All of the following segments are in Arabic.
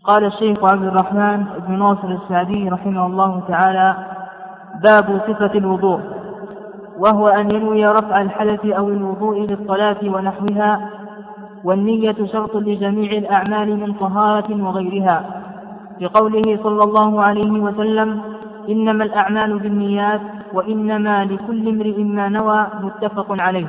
قال الشيخ عبد الرحمن بن ناصر السعدي رحمه الله تعالى: باب صفة الوضوء، وهو أن ينوي رفع الحدث أو الوضوء للصلاة ونحوها، والنية شرط لجميع الأعمال من طهارة وغيرها، لقوله صلى الله عليه وسلم: إنما الأعمال بالنيات وإنما لكل امرئ ما نوى، متفق عليه.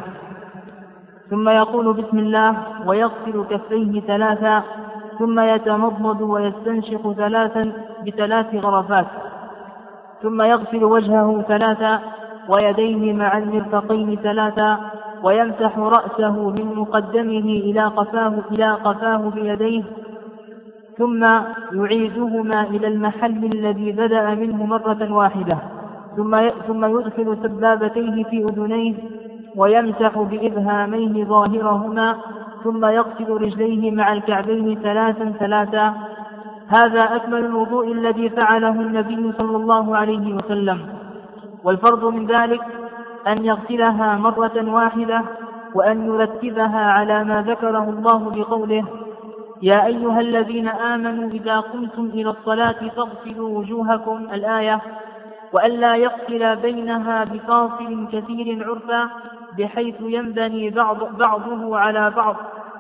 ثم يقول بسم الله ويغسل كفيه ثلاثا، ثم يتمضمض ويستنشق ثلاثا ب3 غرفات، ثم يغسل وجهه ثلاثا ويديه مع المرفقين ثلاثا، ويمسح رأسه من مقدمه إلى قفاه بيديه، ثم يعيدهما إلى المحل الذي بدأ منه مرة واحدة، ثم يدخل سبابتيه في أذنيه ويمسح بإبهاميه ظاهرهما، ثم يغسل رجليه مع الكعبين ثلاثا. هذا أكمل الوضوء الذي فعله النبي صلى الله عليه وسلم. والفرض من ذلك أن يغسلها مرة واحدة، وأن يرتبها على ما ذكره الله بقوله: يا أيها الذين آمنوا إذا قمتم إلى الصلاة فاغسلوا وجوهكم، الآية، وألا يغسل بينها بفاصل كثير عرفا بحيث ينبني بعضه على بعض،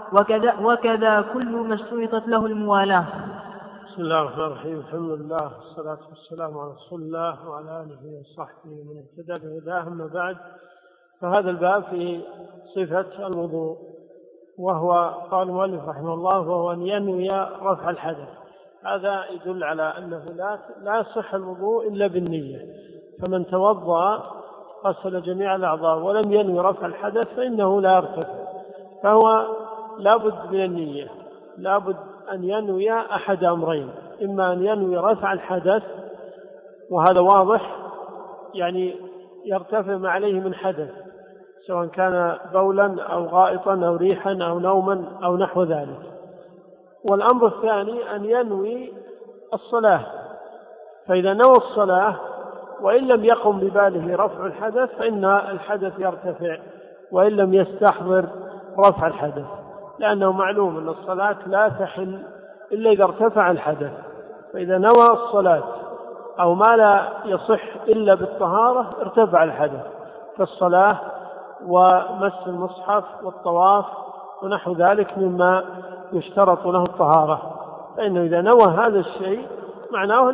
وكذا كل ما اشترطت له الموالاة. بسم الله الرحمن الرحيم. الحمد لله والصلاة والسلام على رسول الله وعلى آله وصحبه ومن اهتدى بهداه. أما بعد، فهذا الباب في صفة الوضوء، وهو قال المؤلف رحمه الله: وهو أن ينوي رفع الحدث. هذا يدل على أنه لا يصح الوضوء إلا بالنية، فمن توضأ غسل جميع الأعضاء ولم ينوي رفع الحدث فإنه لا يرتفع، فهو لابد من النية، لابد أن ينوي أحد أمرين: إما أن ينوي رفع الحدث، وهذا واضح، يعني يرتفع ما عليه من حدث، سواء كان بولا أو غائطا أو ريحا أو نوما أو نحو ذلك. والأمر الثاني أن ينوي الصلاة، فإذا نوى الصلاة وإن لم يقم بباله رفع الحدث فإن الحدث يرتفع، وإن لم يستحضر رفع الحدث، لأنه معلوم أن الصلاة لا تحل إلا إذا ارتفع الحدث. فإذا نوى الصلاة أو ما لا يصح إلا بالطهارة ارتفع الحدث، كالصلاة ومس المصحف والطواف ونحو ذلك مما يشترط له الطهارة. فإنه إذا نوى هذا الشيء معناه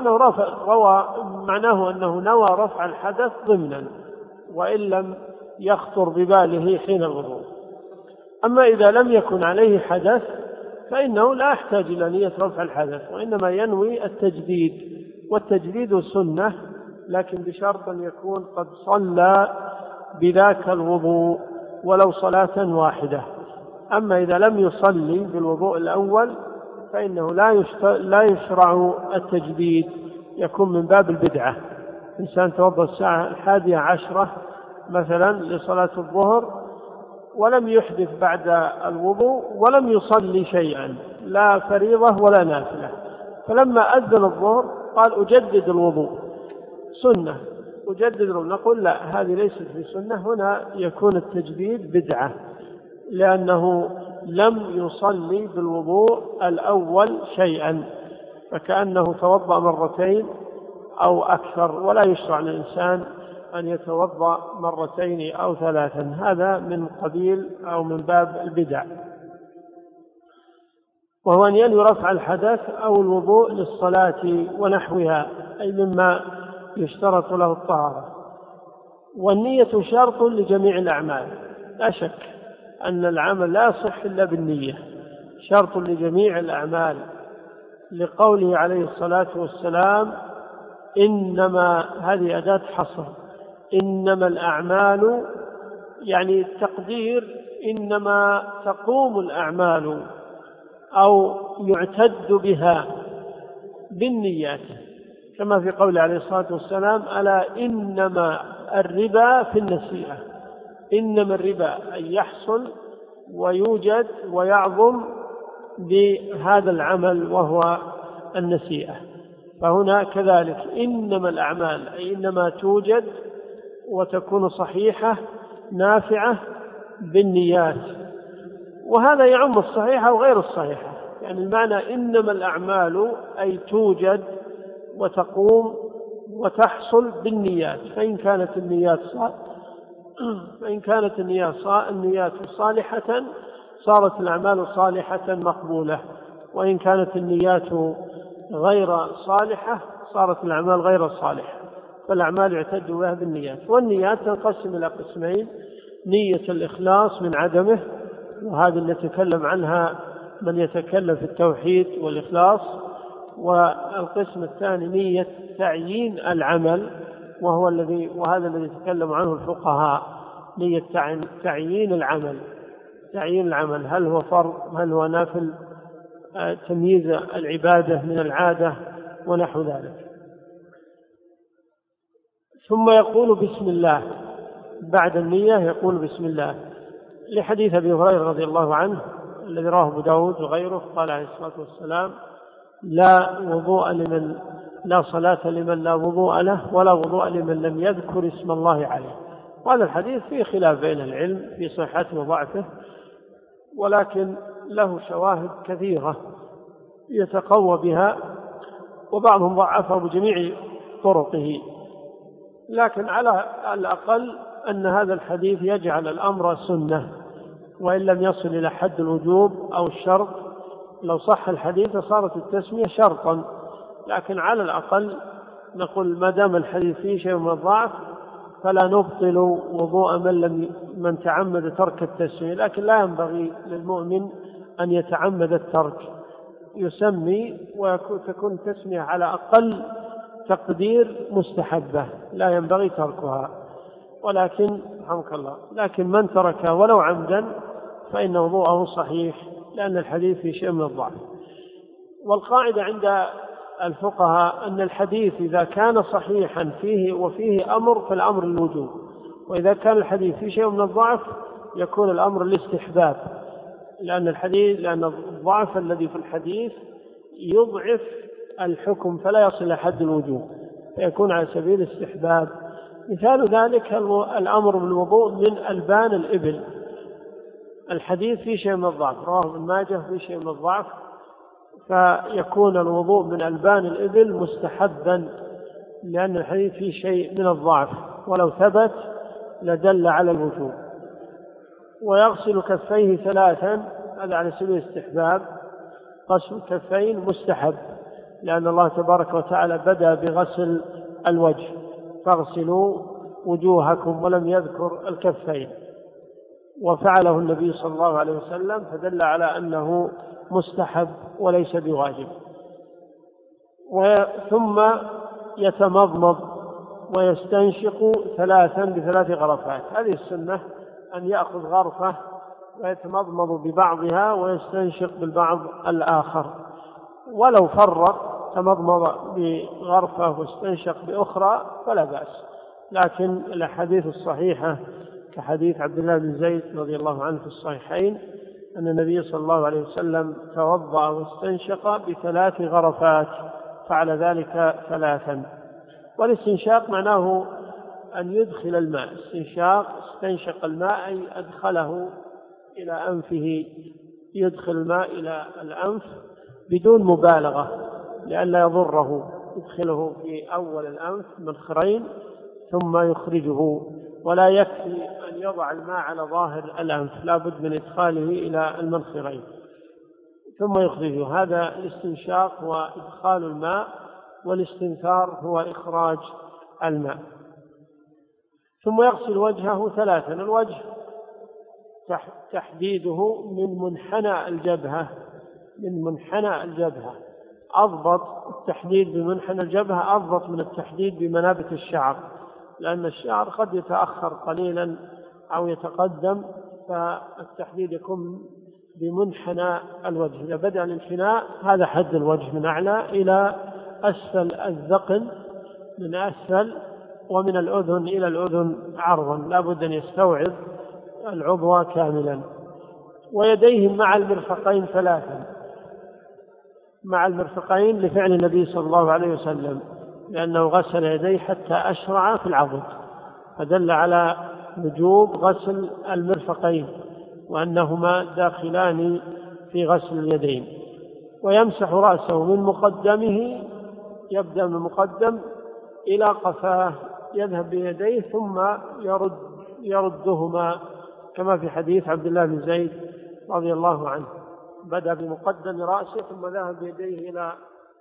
أنه نوى رفع الحدث ضمنا، وإن لم يخطر بباله حين الوضوء. أما إذا لم يكن عليه حدث فإنه لا يحتاج إلى نية رفع الحدث، وإنما ينوي التجديد، والتجديد سنة، لكن بشرط أن يكون قد صلى بذاك الوضوء ولو صلاة واحدة. أما إذا لم يصلي بالوضوء الأول فإنه لا يشرع التجديد، يكون من باب البدعة. إنسان توضأ الساعة 11 مثلا لصلاة الظهر ولم يحدث بعد الوضوء ولم يصلي شيئا، لا فريضة ولا نافلة، فلما أذن الظهر قال أجدد الوضوء، سنة أجدد الوضوء، نقول لا، هذه ليست في سنة. هنا يكون التجديد بدعة، لأنه لم يصلي بالوضوء الأول شيئا، فكأنه توضأ مرتين أو أكثر، ولا يشرع للإنسان أن يتوضأ مرتين أو 3، هذا من قبيل أو من باب البدع. وهو أن ينوي رفع الحدث أو الوضوء للصلاة ونحوها، أي مما يشترط له الطهارة. والنية شرط لجميع الأعمال، لا شك أن العمل لا يصح إلا بالنية، شرط لجميع الأعمال، لقوله عليه الصلاة والسلام: إنما، هذه أداة حصر، إنما الأعمال، يعني التقدير إنما تقوم الأعمال أو يعتد بها بالنيات، كما في قوله عليه الصلاة والسلام: ألا إنما الربا في النسيئة. إنما الربا أن يحصل ويوجد ويعظم بهذا العمل وهو النسيئة. فهنا كذلك إنما الأعمال أي إنما توجد وتكون صحيحة نافعة بالنيات، وهذا يعم الصحيحة وغير الصحيحة، يعني المعنى إنما الأعمال أي توجد وتقوم وتحصل بالنيات، فإن كانت النيات صالحة صارت الأعمال صالحة مقبولة، وإن كانت النيات غير صالحة صارت الأعمال غير صالحة، فالأعمال يعتد بها بالنيات. والنيات تنقسم إلى قسمين: نية الإخلاص من عدمه، وهذه اللي يتكلم عنها من يتكلم في التوحيد والإخلاص. والقسم الثاني نية تعيين العمل، وهذا الذي يتكلم عنه الفقهاء، نية تعيين العمل، هل هو فرض هل هو نافل، تمييز العبادة من العادة ونحو ذلك. ثم يقول بسم الله، بعد النية يقول بسم الله، لحديث أبي هريرة رضي الله عنه الذي رواه أبو داود وغيره، قال عليه الصلاة والسلام: لا صلاة لمن لا وضوء له، ولا وضوء لمن لم يذكر اسم الله عليه. وهذا الحديث فيه خلاف بين العلم في صحته وضعفه، ولكن له شواهد كثيرة يتقوى بها، وبعضهم ضعفه بجميع طرقه، لكن على الأقل أن هذا الحديث يجعل الأمر سنة، وإن لم يصل إلى حد الوجوب أو الشرط. لو صح الحديث صارت التسمية شرطا، لكن على الأقل نقول ما دام الحديث فيه شيء من الضعف فلا نبطل وضوء من تعمد ترك التسمية، لكن لا ينبغي للمؤمن أن يتعمد الترك، يسمي وتكون التسمية على أقل تقدير مستحبة، لا ينبغي تركها. ولكن رحمك الله، لكن من تركها ولو عمدا فإن وضوءه صحيح، لأن الحديث فيه شيء من الضعف. والقاعدة عند الفقهاء أن الحديث إذا كان صحيحا وفيه أمر فالأمر الوجوب، وإذا كان الحديث فيه شيء من الضعف يكون الأمر الاستحباب، لأن الضعف الذي في الحديث يضعف الحكم فلا يصل إلى حد الوجوب، فيكون على سبيل الاستحباب. مثال ذلك الأمر بالوضوء من ألبان الإبل، الحديث فيه شيء من الضعف، رواه ابن ماجه فيه شيء من الضعف، فيكون الوضوء من ألبان الإبل مستحبا، لأن الحديث فيه شيء من الضعف، ولو ثبت لدل على الوجوب. ويغسل كفيه 3، هذا على سبيل الاستحباب، غسل الكفين مستحب، لأن الله تبارك وتعالى بدأ بغسل الوجه: فاغسلوا وجوهكم، ولم يذكر الكفين، وفعله النبي صلى الله عليه وسلم، فدل على أنه مستحب وليس بواجب. ثم يتمضمض ويستنشق 3 ب3 غرفات، هذه السنة، أن يأخذ غرفة ويتمضمض ببعضها ويستنشق بالبعض الآخر، ولو فرق تمضمض بغرفة واستنشق بأخرى فلا بأس. لكن الأحاديث الصحيحة كحديث عبد الله بن زيد رضي الله عنه في الصحيحين أن النبي صلى الله عليه وسلم توضأ واستنشق ب3 غرفات، فعل ذلك 3. والاستنشاق معناه أن يدخل الماء، استنشق الماء أي أدخله إلى أنفه، يدخل الماء إلى الأنف بدون مبالغة لئلا يضره، يدخله في أول الأنف منخرين ثم يخرجه، ولا يكفي أن يضع الماء على ظاهر الأنف، لا بد من إدخاله إلى المنخرين ثم يخرجه. هذا الاستنشاق هو إدخال الماء، والاستنثار هو إخراج الماء. ثم يغسل وجهه 3، الوجه تحديده من منحنى الجبهة، أضبط التحديد بمنحنى الجبهة أضبط من التحديد بمنابت الشعر، لأن الشعر قد يتأخر قليلا أو يتقدم، فالتحديد يكون بمنحنى الوجه. إذا بدأ الانحناء هذا حد الوجه من أعلى إلى أسفل الذقن، من أسفل، ومن الأذن إلى الأذن عرضا، لا بد أن يستوعب العضو كاملا. ويديه مع المرفقين 3، مع المرفقين لفعل النبي صلى الله عليه وسلم، لأنه غسل يديه حتى أشرع في العضد، فدل على وجوب غسل المرفقين وأنهما داخلان في غسل اليدين. ويمسح رأسه من مقدمه، يبدأ من مقدم إلى قفاه، يذهب بيديه ثم يردهما كما في حديث عبد الله بن زيد رضي الله عنه، بدأ بمقدم رأسه ثم ذهب بيديه إلى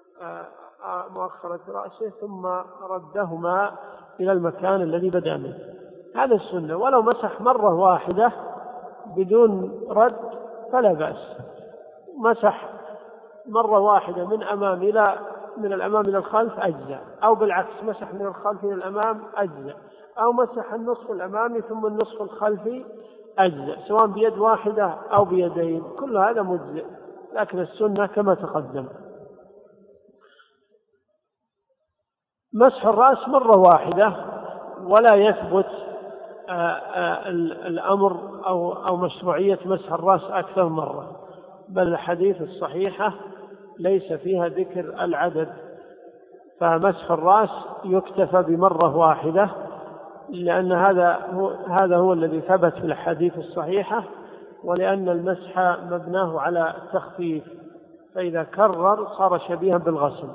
مؤخرة رأسه ثم ردهما إلى المكان الذي بدأ منه. هذا السنة. ولو مسح مرة واحدة بدون رد فلا بأس. مسح مرة واحدة من الأمام إلى الخلف أجزاء، أو بالعكس مسح من الخلف إلى الأمام أجزاء، أو مسح النصف الأمامي ثم النصف الخلفي أجزاء، سواء بيد واحدة أو بيدين، كل هذا مجزئ، لكن السنة كما تقدم. مسح الرأس مرة واحدة، ولا يثبت الأمر أو مشروعية مسح الرأس أكثر مرة، بل الحديث الصحيحة ليس فيها ذكر العدد، فمسح الرأس يكتفى بمرة واحدة، لأن هذا هو الذي ثبت في الحديث الصحيحة، ولأن المسح مبناه على التخفيف، فإذا كرر صار شبيها بالغسل.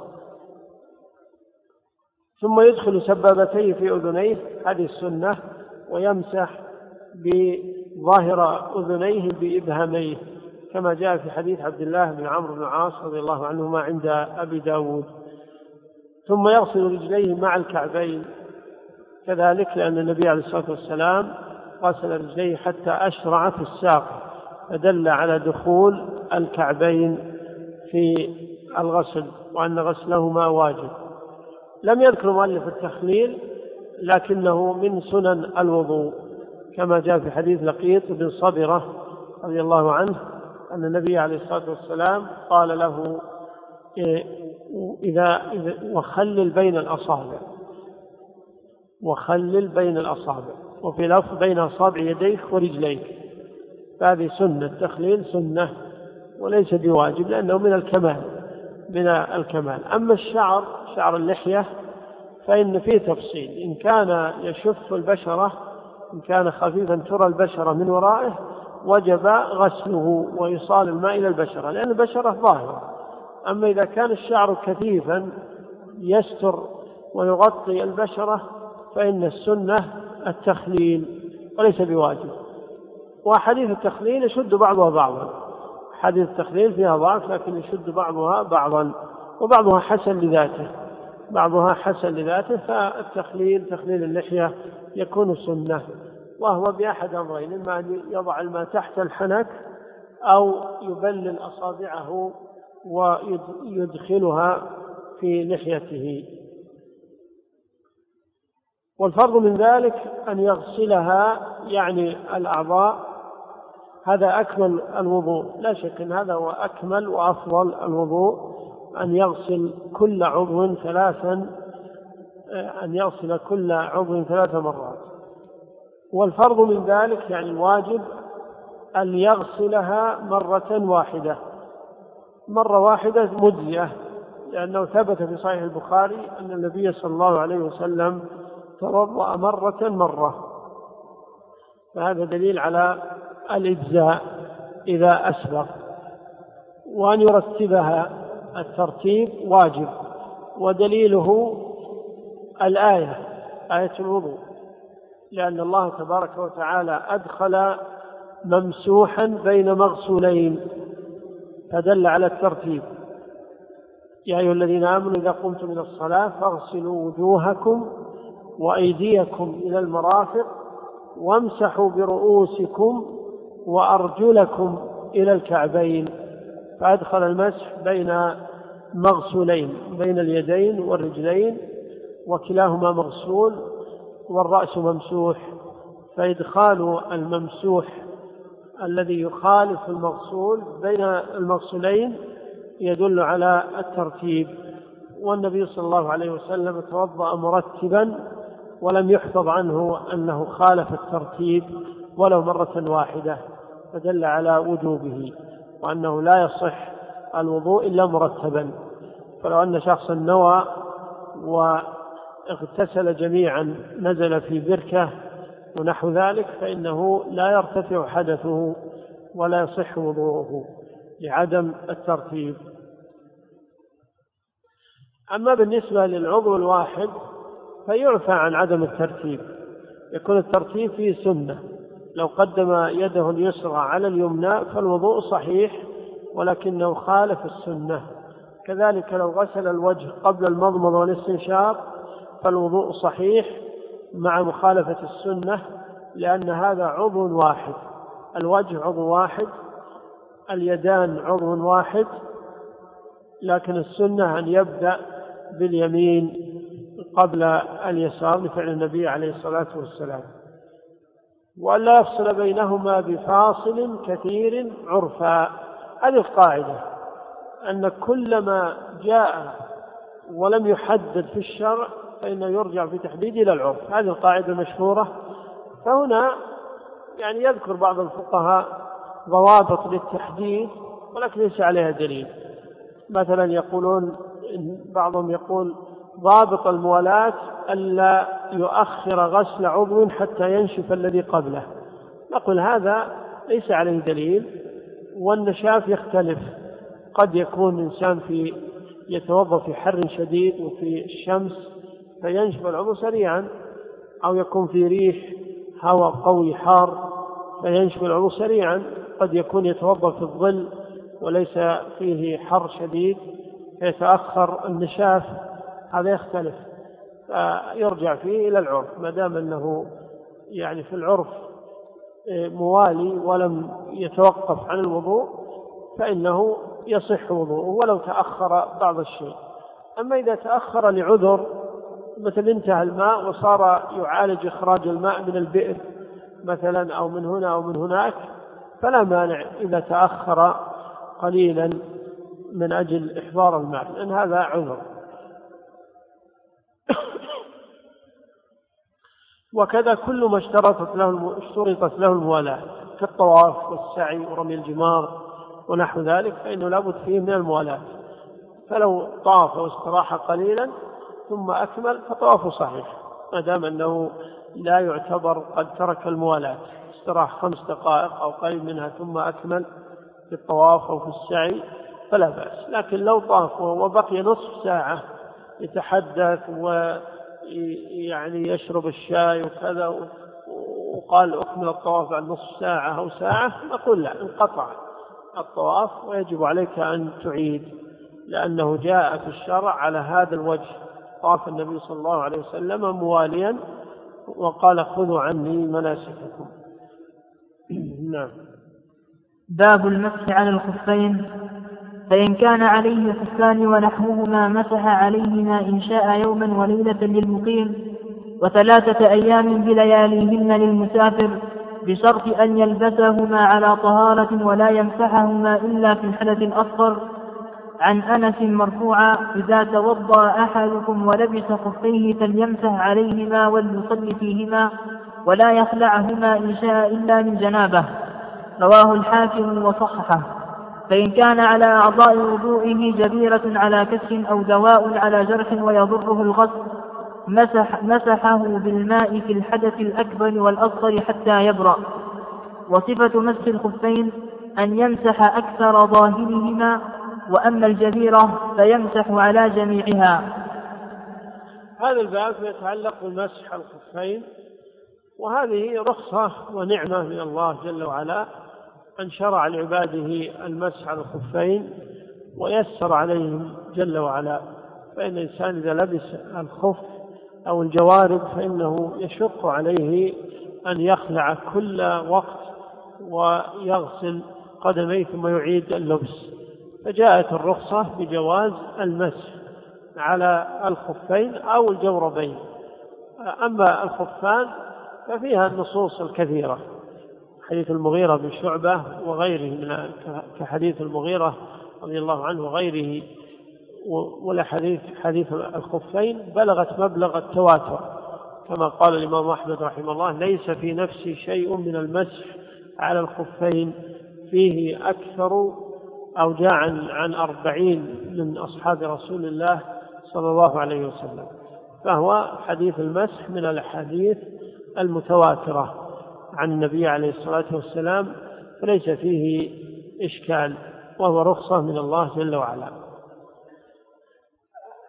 ثم يدخل سبابتيه في أذنيه، هذه السنة، ويمسح بظاهر أذنيه بإبهاميه كما جاء في حديث عبد الله بن عمرو بن العاص رضي الله عنهما عند أبي داود. ثم يغسل رجليه مع الكعبين كذلك، لأن النبي عليه الصلاة والسلام غسل رجليه حتى أشرع في الساق، فدل على دخول الكعبين في الغسل وأن غسلهما واجب. لم يذكر مؤلف التخليل، لكنه من سنن الوضوء، كما جاء في حديث لقيط بن صبرة رضي الله عنه أن النبي عليه الصلاة والسلام قال له وخلل بين الأصابع، وفي لفظ بين أصابع يديك ورجليك، فهذه سنة، التخليل سنة وليس بواجب، لأنه من الكمال. أما شعر اللحية فإن فيه تفصيل، إن كان يشف البشرة، إن كان خفيفا ترى البشرة من ورائه وجب غسله وإيصال الماء إلى البشرة، لأن البشرة ظاهرة. أما إذا كان الشعر كثيفا يستر ويغطي البشرة فإن السنة التخليل وليس بواجب. وحديث التخليل يشد بعضها بعضا، حديث التخليل فيها ضعف لكن يشد بعضها بعضا، وبعضها حسن لذاته، فالتخليل تخليل اللحية يكون سنة، وهو بأحد أمرين: إما أن يضع الماء تحت الحنك أو يبلل أصابعه ويدخلها في لحيته. والفرض من ذلك أن يغسلها، يعني الأعضاء، هذا أكمل الوضوء، لا شك أن هذا هو أكمل وأفضل الوضوء، أن يغسل كل عضو ثلاث مرات. والفرض من ذلك، يعني الواجب، أن يغسلها مرة واحدة مجزئة، لأنه ثبت في صحيح البخاري أن النبي صلى الله عليه وسلم توضأ مرة، فهذا دليل على الإجزاء إذا أسبق. وأن يرتبها الترتيب واجب، ودليله آية الوضوء، لأن الله تبارك وتعالى أدخل ممسوحا بين مغسولين فدل على الترتيب: يا أيها الذين آمنوا إذا قمتم إلى الصلاة فاغسلوا وجوهكم وأيديكم إلى المرافق وامسحوا برؤوسكم وأرجلكم إلى الكعبين، فأدخل المسح بين مغسولين، بين اليدين والرجلين، وكلاهما مغسول والرأس ممسوح، فإدخال الممسوح الذي يخالف المغسول بين المغسولين يدل على الترتيب. والنبي صلى الله عليه وسلم توضأ مرتبا ولم يحفظ عنه أنه خالف الترتيب ولو مرة واحدة، فدل على وجوبه وأنه لا يصح الوضوء إلا مرتبا. فلو أن شخصا نوى واغتسل جميعا، نزل في بركة ونحو ذلك، فإنه لا يرتفع حدثه ولا يصح وضوءه لعدم الترتيب. أما بالنسبة للعضو الواحد فيعفى عن عدم الترتيب، يكون الترتيب فيه سنة. لو قدم يده اليسرى على اليمنى فالوضوء صحيح ولكنه خالف السنة. كذلك لو غسل الوجه قبل المضمضة والاستنشاق فالوضوء صحيح مع مخالفة السنة، لأن هذا عضو واحد، الوجه عضو واحد، اليدان عضو واحد، لكن السنة أن يبدأ باليمين قبل اليسار لفعل النبي عليه الصلاة والسلام، ولا يفصل بينهما بفاصل كثير عرفا. هذه القاعدة، أن كلما جاء ولم يحدد في الشرع فإنه يرجع في تحديد إلى العرف. هذه القاعدة مشهورة. فهنا يعني يذكر بعض الفقهاء ضوابط للتحديد ولكن ليس عليها دليل. مثلا يقولون، بعضهم يقول ضابط الموالاة ألا يؤخر غسل عضو حتى ينشف الذي قبله. نقول هذا ليس عليه دليل، والنشاف يختلف. قد يكون إنسان يتوضأ في حر شديد وفي الشمس فينشف العضو سريعا، أو يكون في ريح هواء قوي حار فينشف العضو سريعا. قد يكون يتوضأ في الظل وليس فيه حر شديد فيتأخر النشاف، هذا يختلف، فيرجع فيه إلى العرف. ما دام أنه يعني في العرف موالي ولم يتوقف عن الوضوء فإنه يصح وضوءه ولو تأخر بعض الشيء. أما إذا تأخر لعذر، مثل انتهى الماء وصار يعالج إخراج الماء من البئر مثلا أو من هنا أو من هناك، فلا مانع إذا تأخر قليلا من أجل إحضار الماء، لأن هذا عذر. وكذا كل ما اشترطت له الموالاة كالطواف والسعي ورمي الجمار ونحو ذلك فإنه لابد فيه من الموالاة. فلو طاف واستراح قليلا ثم أكمل فطوافه صحيح، ما دام أنه لا يعتبر قد ترك الموالاة، استراح 5 دقائق أو قريب منها ثم أكمل في الطواف أو في السعي فلا بأس. لكن لو طاف وبقي نصف ساعة يتحدث ويعني يشرب الشاي وكذا وقال أكمل الطواف بعد نصف ساعة أو ساعة، نقول لا، انقطع الطواف ويجب عليك أن تعيد، لأنه جاء في الشرع على هذا الوجه. طاف النبي صلى الله عليه وسلم مواليا وقال خذوا عني مناسككم. نعم. باب المسح على الخفين. فإن كان عليه خفان ونحوهما مسح عليهما إن شاء يوما وليلة للمقيم و3 أيام بلياليهن للمسافر، بشرط أن يلبسهما على طهارة ولا يمسحهما إلا في الحدث الأصغر. عن أنس مرفوعا: إذا توضأ أحدكم ولبس خفيه فليمسح عليهما وليصلي فيهما ولا يخلعهما إن شاء إلا من جنابه. رواه الحاكم وصححه. فإن كان على أعضاء وضوئه جبيرة على كسر أو دواء على جرح ويضره الغسل مسحه بالماء في الحدث الأكبر والأصغر حتى يبرأ. وصفة مسح الخفين أن يمسح أكثر ظاهرهما، وأما الجبيرة فيمسح على جميعها. هذا الباب يتعلق بالمسح الخفين، وهذه رخصة ونعمة من الله جل وعلا أن شرع لعباده المسح على الخفين ويسر عليهم جل وعلا. فإن الإنسان إذا لبس الخف أو الجوارب فإنه يشق عليه أن يخلع كل وقت ويغسل قدميه ثم يعيد اللبس، فجاءت الرخصة بجواز المسح على الخفين أو الجوربين. أما الخفان ففيها النصوص الكثيرة، حديث المغيرة بن شعبة وغيره كحديث المغيرة رضي الله عنه وغيره، ولا حديث الخفين بلغت مبلغ التواتر، كما قال الإمام أحمد رحمه الله: ليس في نفسي شيء من المسح على الخفين فيه أكثر أو جاء عن 40 من أصحاب رسول الله صلى الله عليه وسلم. فهو حديث المسح من الأحاديث المتواترة عن النبي عليه الصلاة والسلام، فليس فيه إشكال، وهو رخصة من الله جل وعلا.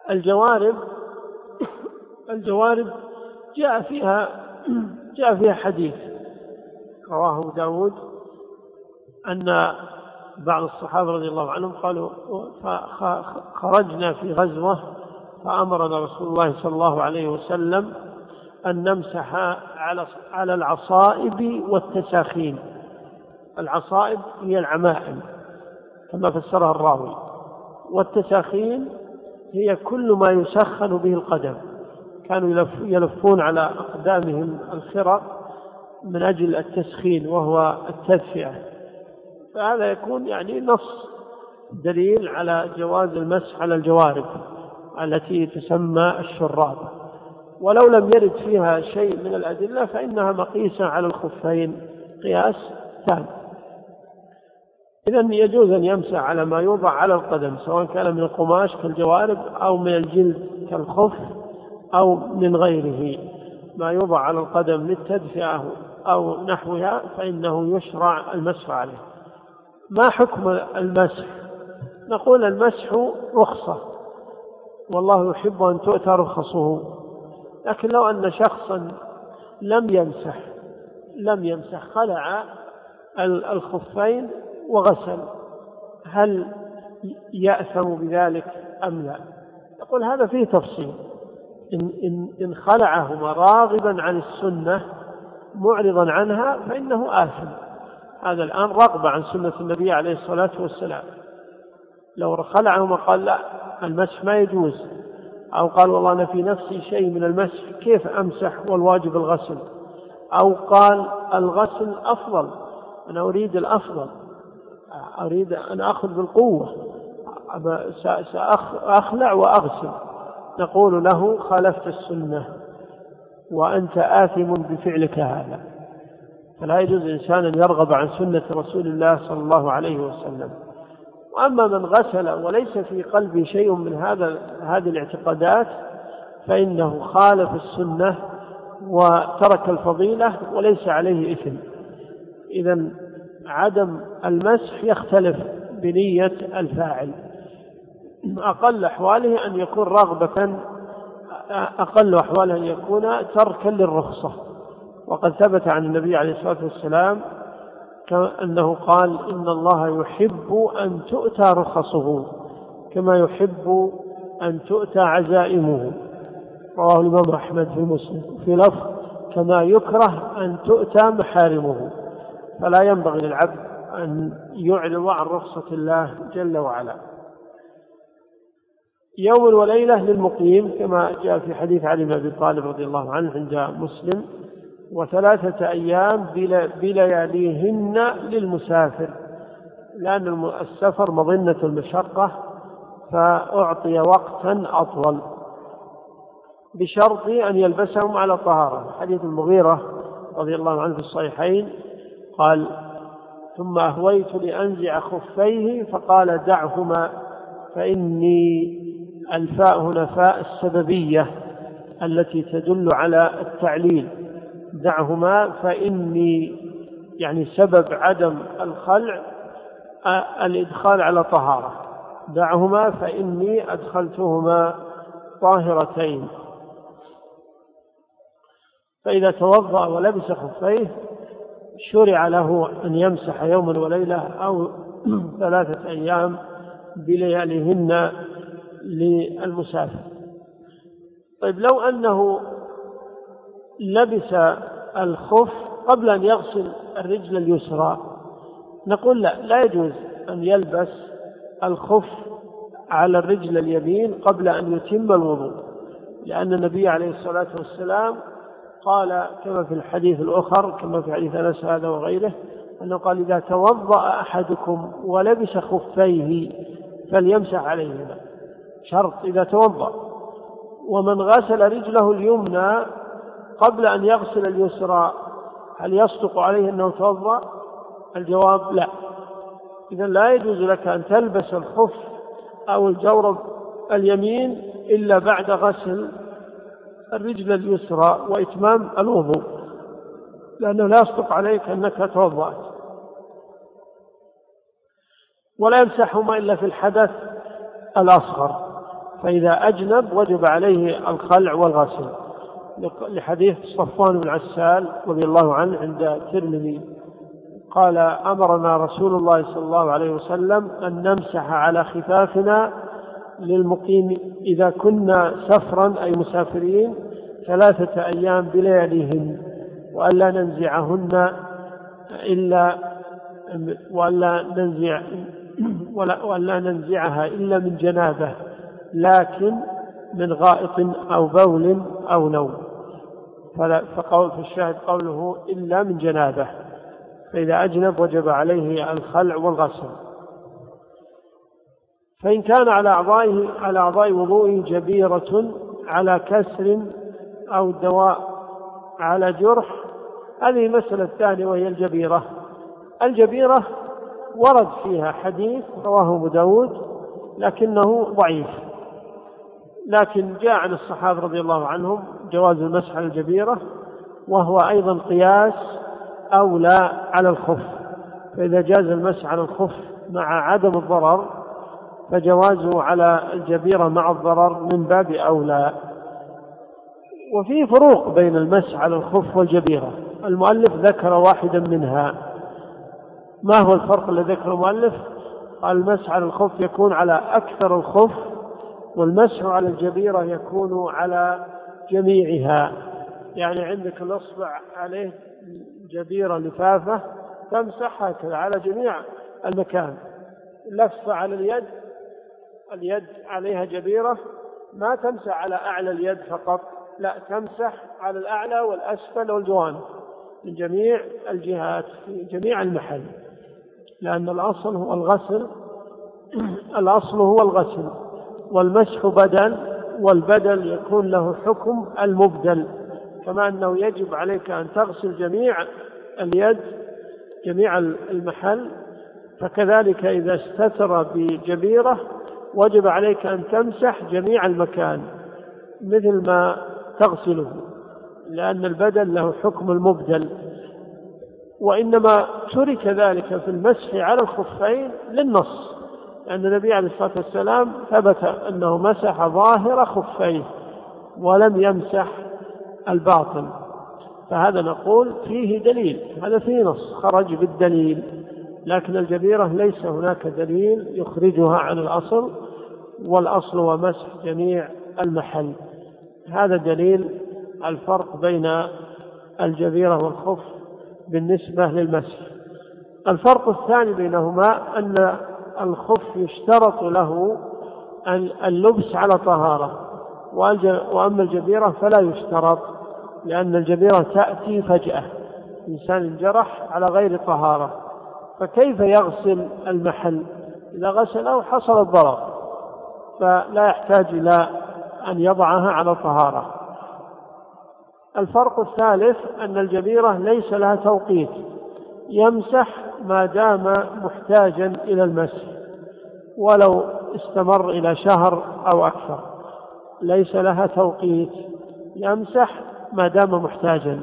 الجوارب جاء فيها حديث رواه داود أن بعض الصحابة رضي الله عنهم قالوا خرجنا في غزوة فأمرنا رسول الله صلى الله عليه وسلم أن نمسح على العصائب والتساخين. العصائب هي العمائم كما فسرها الراوي، والتساخين هي كل ما يسخن به القدم. كانوا يلفون على أقدامهم الخرق من أجل التسخين وهو التدفئة، فهذا يكون يعني نص دليل على جواز المسح على الجوارب التي تسمى الشراب، ولو لم يرد فيها شيء من الأدلة فإنها مقيسة على الخفين قياس تام. إذن يجوز أن يمسح على ما يوضع على القدم سواء كان من القماش كالجوارب أو من الجلد كالخف أو من غيره ما يوضع على القدم للتدفئة أو نحوها فإنه يشرع المسح عليه. ما حكم المسح؟ نقول المسح رخصة والله يحب أن تؤتى رخصه، لكن لو أن شخصا لم يمسح خلع الخفين وغسل هل يأثم بذلك أم لا؟ نقول هذا فيه تفصيل. إن خلعهما راغبا عن السنة معرضا عنها فإنه آثم. هذا الآن رغبة عن سنة النبي عليه الصلاة والسلام. لو خلعهما قال لا المسح ما يجوز، أو قال والله أنا في نفسي شيء من المسح كيف أمسح والواجب الغسل، أو قال الغسل أفضل أنا أريد الأفضل، أريد أن أخذ بالقوة سأخلع وأغسل، نقول له خالفت السنة وأنت آثم بفعلك هذا. فلا يجوز إنسان أن يرغب عن سنة رسول الله صلى الله عليه وسلم. وأما من غسل وليس في قلبه شيء من هذه الاعتقادات فإنه خالف السنة وترك الفضيلة وليس عليه إثم. إذن عدم المسح يختلف بنية الفاعل. أقل أحواله أن يكون رغبة، أقل أحواله أن يكون تركا للرخصة. وقد ثبت عن النبي عليه الصلاة والسلام أنه قال إن الله يحب أن تؤتى رخصه كما يحب أن تؤتى عزائمه، رواه الإمام أحمد في مسلم. في لفظ كما يكره أن تؤتى محارمه. فلا ينبغي للعبد أن يعرض عن رخصة الله جل وعلا. يوم وليلة للمقيم كما جاء في حديث علي بن أبي طالب رضي الله عنه عند مسلم، وثلاثة أيام بلياليهن للمسافر، لأن السفر مظنة المشقة فأعطي وقتا أطول بشرط أن يلبسهم على طهارة. حديث المغيرة رضي الله عنه في الصحيحين قال ثم أهويت لأنزع خفيه فقال دعهما، فإني الفاء هنا فاء السببية التي تدل على التعليل، دعهما فإني يعني سبب عدم الخلع الإدخال على طهارة، دعهما فإني أدخلتهما طاهرتين. فإذا توضأ ولبس خفيه شرع له أن يمسح يوما وليلة أو 3 أيام بلياليهن للمسافر. طيب لو أنه لبس الخف قبل أن يغسل الرجل اليسرى، نقول لا يجوز أن يلبس الخف على الرجل اليمين قبل أن يتم الوضوء، لأن النبي عليه الصلاة والسلام قال كما في الحديث الآخر كما في حديث أنس هذا وغيره أنه قال إذا توضأ أحدكم ولبس خفيه فليمسح عليهما، شرط إذا توضأ. ومن غسل رجله اليمنى قبل أن يغسل اليسرى هل يصدق عليه أنه توضأ؟ الجواب لا. إذن لا يجوز لك أن تلبس الخف أو الجورب اليمين إلا بعد غسل الرجل اليسرى وإتمام الوضوء، لأنه لا يصدق عليك أنك توضأت. ولا يمسحهما إلا في الحدث الأصغر، فإذا أجنب وجب عليه الخلع والغسل، لحديث صفوان بن عسال رضي الله عنه عند الترمذي قال: أمرنا رسول الله صلى الله عليه وسلم أن نمسح على خفافنا للمقيم إذا كنا سفرا أي مسافرين 3 أيام بلياليهن، وألا ننزعها إلا من جنابة، لكن من غائط أو بول أو نوم. في الشاهد قوله إلا من جنابة، فإذا أجنب وجب عليه الخلع والغسل. فإن كان على أعضاء وضوءه جبيرة على كسر أو دواء على جرح، هذه مسألة ثانية وهي الجبيرة. الجبيرة ورد فيها حديث رواه أبو داود لكنه ضعيف، لكن جاء عن الصحابة رضي الله عنهم جواز المسح على الجبيرة، وهو أيضا قياس أولى على الخف. فإذا جاز المسح على الخف مع عدم الضرر، فجوازه على الجبيرة مع الضرر من باب أولى. وفي فروق بين المسح على الخف والجبيرة، المؤلف ذكر واحدا منها. ما هو الفرق الذي ذكره المؤلف؟ قال: المسح على الخف يكون على أكثر الخف، والمسح على الجبيرة يكون على جميعها. يعني عندك الأصبع عليه جبيرة لفافة تمسح هكذا على جميع المكان. لفة على اليد عليها جبيرة، ما تمسح على أعلى اليد فقط، لا، تمسح على الأعلى والأسفل والجوانب من جميع الجهات في جميع المحل، لأن الأصل هو الغسل، والمسح بدل، والبدل يكون له حكم المبدل. كما أنه يجب عليك أن تغسل جميع اليد جميع المحل، فكذلك إذا استتر بجبيرة وجب عليك أن تمسح جميع المكان مثل ما تغسله، لأن البدل له حكم المبدل. وإنما ترك ذلك في المسح على الخفين للنص، لأن النبي عليه الصلاة والسلام ثبت أنه مسح ظاهر خفيه ولم يمسح الباطن، فهذا نقول فيه دليل، هذا فيه نص خرج بالدليل. لكن الجبيرة ليس هناك دليل يخرجها عن الأصل، والأصل هو مسح جميع المحل. هذا دليل الفرق بين الجبيرة والخف بالنسبة للمسح. الفرق الثاني بينهما أن الخف يشترط له اللبس على طهارة، وأما الجبيرة فلا يشترط، لأن الجبيرة تأتي فجأة، إنسان جرح على غير طهارة، فكيف يغسل المحل؟ إذا غسله حصل الضرر، فلا يحتاج إلى أن يضعها على طهارة. الفرق الثالث أن الجبيرة ليس لها توقيت، يمسح ما دام محتاجا إلى المسح، ولو استمر إلى شهر أو أكثر ليس لها توقيت، يمسح ما دام محتاجا.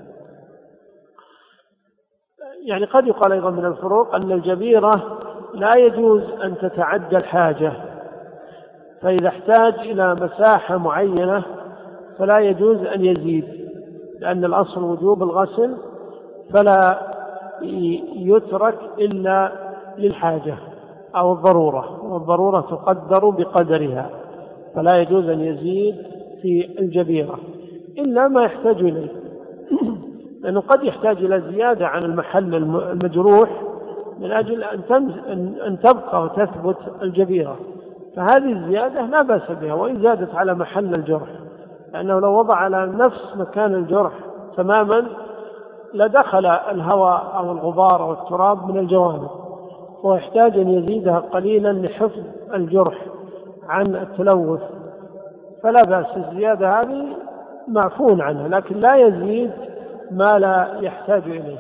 يعني قد يقال أيضا من الفروق أن الجبيرة لا يجوز أن تتعدى الحاجة، فإذا احتاج إلى مساحة معينة فلا يجوز أن يزيد، لأن الأصل وجوب الغسل، فلا يترك إلا للحاجة أو الضرورة، والضرورة تقدر بقدرها، فلا يجوز أن يزيد في الجبيرة إلا ما يحتاج إليه، لأنه قد يحتاج إلى زيادة عن المحل المجروح من أجل أن تبقى وتثبت الجبيرة، فهذه الزيادة لا بأس بها وإن زادت على محل الجرح، لأنه لو وضع على نفس مكان الجرح تماما لدخل الهواء أو الغبار أو التراب من الجوانب، ويحتاج أن يزيدها قليلا لحفظ الجرح عن التلوث، فلا بأس. الزيادة هذه معفون عنها، لكن لا يزيد ما لا يحتاج إليه.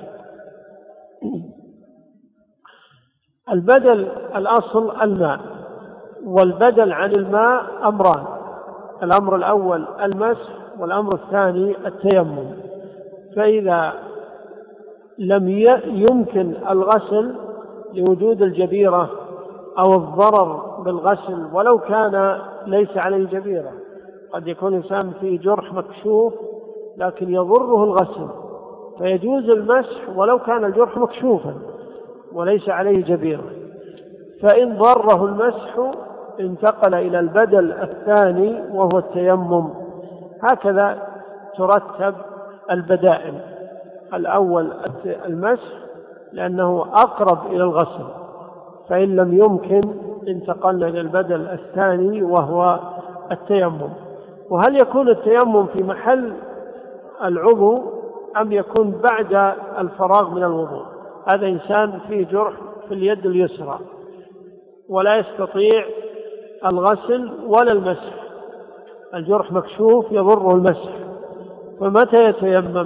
البدل الأصل الماء، والبدل عن الماء أمران: الأمر الأول المسح، والأمر الثاني التيمم. فإذا لم يمكن الغسل لوجود الجبيرة أو الضرر بالغسل ولو كان ليس عليه جبيرة. قد يكون إنسان فيه جرح مكشوف لكن يضره الغسل، فيجوز المسح ولو كان الجرح مكشوفا وليس عليه جبيرة. فإن ضره المسح انتقل إلى البدل الثاني وهو التيمم. هكذا ترتب البدائل. الأول المسح لأنه أقرب إلى الغسل، فإن لم يمكن انتقلنا إلى البدل الثاني وهو التيمم. وهل يكون التيمم في محل العضو أم يكون بعد الفراغ من الوضوء؟ هذا إنسان فيه جرح في اليد اليسرى ولا يستطيع الغسل ولا المسح، الجرح مكشوف يضره المسح، فمتى يتيمم؟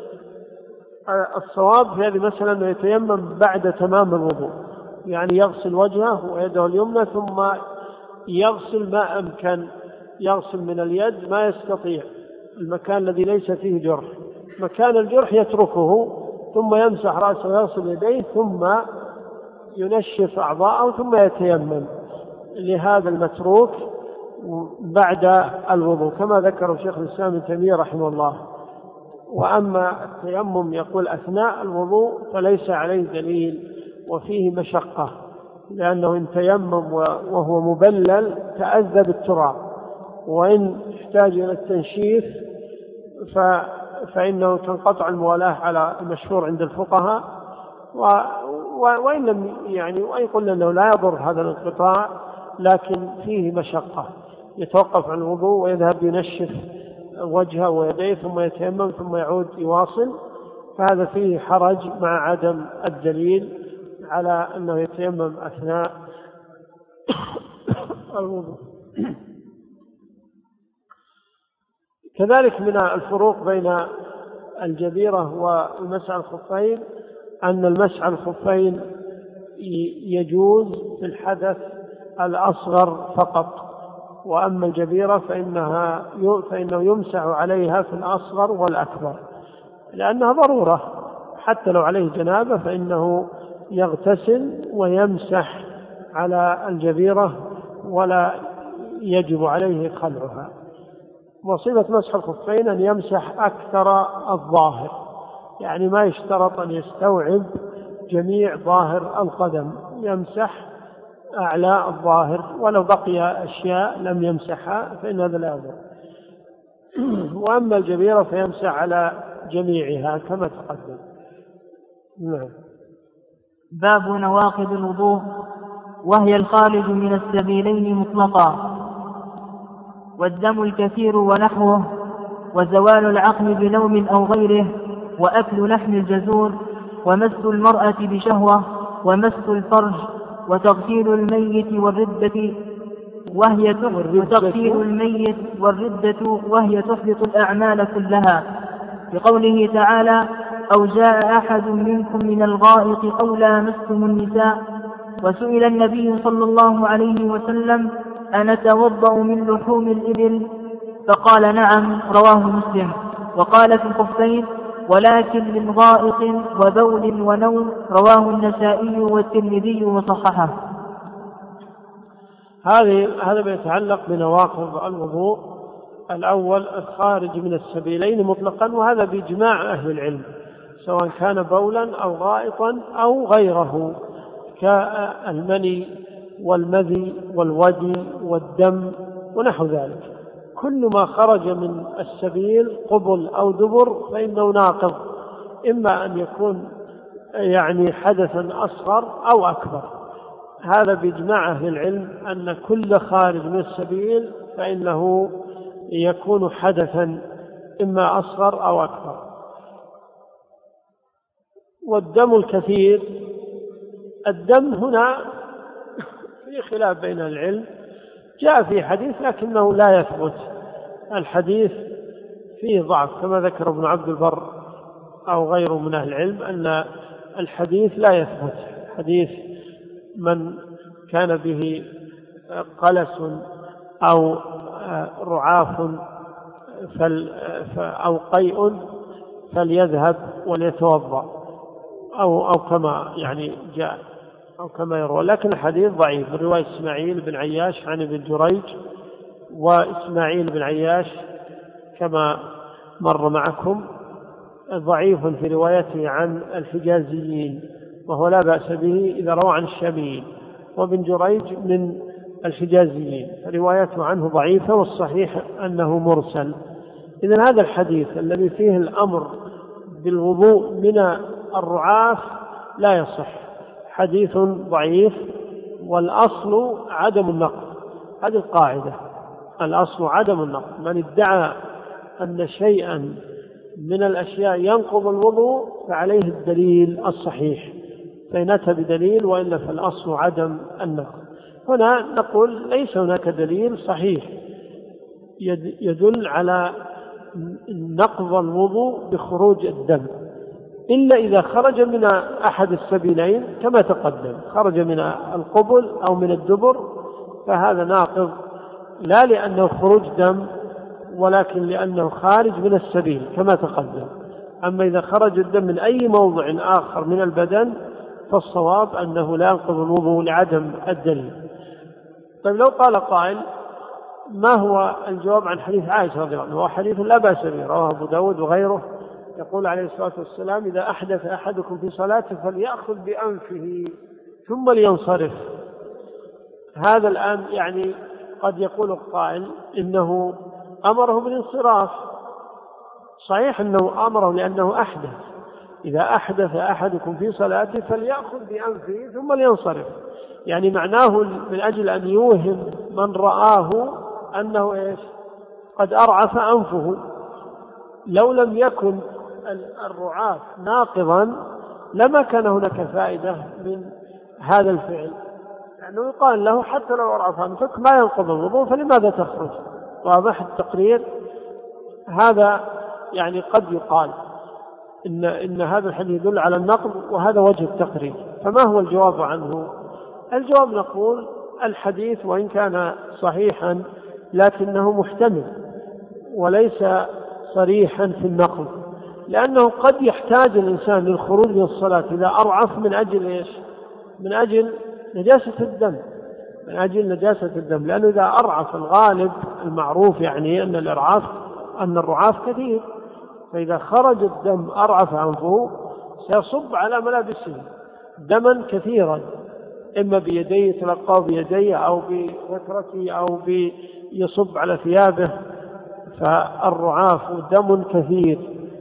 الصواب في هذه المسألة أنه يتيمم بعد تمام الوضوء، يعني يغسل وجهه ويده اليمنى ثم يغسل ما أمكن، يغسل من اليد ما يستطيع، المكان الذي ليس فيه جرح، مكان الجرح يتركه ثم يمسح رأسه ويغسل يديه ثم ينشف أعضاءه ثم يتيمم لهذا المتروك بعد الوضوء كما ذكر شيخ الإسلام ابن تيمية رحمه الله. وأما التيمم يقول أثناء الوضوء فليس عليه دليل وفيه مشقة، لأنه إن تيمم وهو مبلل تأذى بالتراب، وإن احتاج إلى التنشيف فإنه تنقطع الموالاة على المشهور عند الفقهاء، وإن لم وإن قلنا أنه لا يضر هذا الانقطاع لكن فيه مشقة، يتوقف عن الوضوء ويذهب ينشف وجهه ويديه ثم يتيمم ثم يعود يواصل، فهذا فيه حرج مع عدم الدليل على أنه يتيمم أثناء الوضوء. كذلك من الفروق بين الجبيرة والمسح الخفين أن المسح الخفين يجوز في الحدث الأصغر فقط، وأما الجبيرة فإنه يمسح عليها في الأصغر والأكبر، لأنها ضرورة، حتى لو عليه جنابة فإنه يغتسل ويمسح على الجبيرة ولا يجب عليه خلعها. وصفة مسح الخفين أن يمسح أكثر الظاهر، يعني ما يشترط أن يستوعب جميع ظاهر القدم، يمسح أعلى الظاهر، ولو بقي أشياء لم يمسحها فإن هذا لا يضر. وأما الجبيرة فيمسح على جميعها كما تقدم. باب نواقض الوضوء، وهي الخارج من السبيلين مطلقا، والدم الكثير ونحوه، وزوال العقل بنوم أو غيره، وأكل لحم الجزور، ومس المرأة بشهوة، ومس الفرج، وتغسيل الميت والردة وهي تحبط الأعمال كلها، بقوله تعالى: أو جاء أحد منكم من الغائط أو لامستم النساء. وسئل النبي صلى الله عليه وسلم: أنتوضأ من لحوم الإبل؟ فقال: نعم. رواه مسلم. وقال في الخفين: ولكن من غائط وبول ونوم. رواه النسائي والترمذي وصححه. هذا يتعلق بنواقض الوضوء. الأول الخارج من السبيلين مطلقا، وهذا بإجماع أهل العلم، سواء كان بولا أو غائطا أو غيره، كالمني والمذي والودي والدم ونحو ذلك. كل ما خرج من السبيل قبل أو دبر فإنه ناقض، إما أن يكون حدثا أصغر أو أكبر. هذا بإجماع أهل العلم أن كل خارج من السبيل فإنه يكون حدثا إما أصغر أو أكبر. والدم الكثير، الدم هنا في خلاف بين العلم، جاء في حديث لكنه لا يثبت، الحديث فيه ضعف كما ذكر ابن عبد البر أو غيره من أهل العلم أن الحديث لا يثبت، حديث من كان به قلس أو رعاف أو قيء فليذهب وليتوضأ، أو كما جاء، أو كما يروى، لكن الحديث ضعيف من رواية إسماعيل بن عياش عن ابن جريج، وإسماعيل بن عياش كما مر معكم ضعيف في روايته عن الحجازيين، وهو لا بأس به إذا روى عن الشاميين، وابن جريج من الحجازيين فروايته عنه ضعيفة، والصحيح أنه مرسل. إذن هذا الحديث الذي فيه الأمر بالوضوء من الرعاف لا يصح، حديث ضعيف، والأصل عدم النقض. هذه القاعدة، الأصل عدم النقض. من ادعى أن شيئا من الأشياء ينقض الوضوء فعليه الدليل الصحيح، فإن أتى بدليل، وإلا فالأصل عدم النقض. هنا نقول ليس هناك دليل صحيح يدل على نقض الوضوء بخروج الدم، إلا إذا خرج من أحد السبيلين كما تقدم، خرج من القبل أو من الدبر، فهذا ناقض لا لأنه خروج دم، ولكن لأنه خارج من السبيل كما تقدم. أما إذا خرج الدم من أي موضع آخر من البدن فالصواب أنه لا ينقض الوضوء لعدم الدليل. طيب لو قال قائل ما هو الجواب عن حديث عائشة رضي الله عنها؟ هو حديث لا بأس به، رواه أبو داود وغيره، يقول عليه الصلاة والسلام: إذا أحدث أحدكم في صلاته فليأخذ بأنفه ثم لينصرف. هذا الآن يعني قد يقول القائل إنه أمره بالانصراف. صحيح أنه أمره لأنه أحدث، إذا أحدث أحدكم في صلاته فليأخذ بأنفه ثم لينصرف، يعني معناه من أجل أن يوهم من رآه أنه إيش؟ قد أرعف أنفه. لو لم يكن الرعاف ناقضا لما كان هناك فائدة من هذا الفعل، لأنه يقال له حتى لو أرعف أنفك ما ينقض الوضوء فلماذا تخرج؟ واضح التقرير؟ هذا يعني قد يقال إن هذا الحديث يدل على النقض، وهذا وجه التقرير. فما هو الجواب عنه؟ الجواب نقول الحديث وإن كان صحيحا لكنه محتمل وليس صريحا في النقض، لأنه قد يحتاج الإنسان للخروج من الصلاة إذا أرعف من أجل إيش؟ من أجل نجاسة الدم، من أجل نجاسة الدم، لأنه إذا أرعف الغالب المعروف يعني أن الرعاف كثير، فإذا خرج الدم أرعف أنفه سيصب على ملابسه دما كثيرا، إما بيديه يتلقاه بيديه أو بوترته أو يصب على ثيابه، فالرعاف دم كثير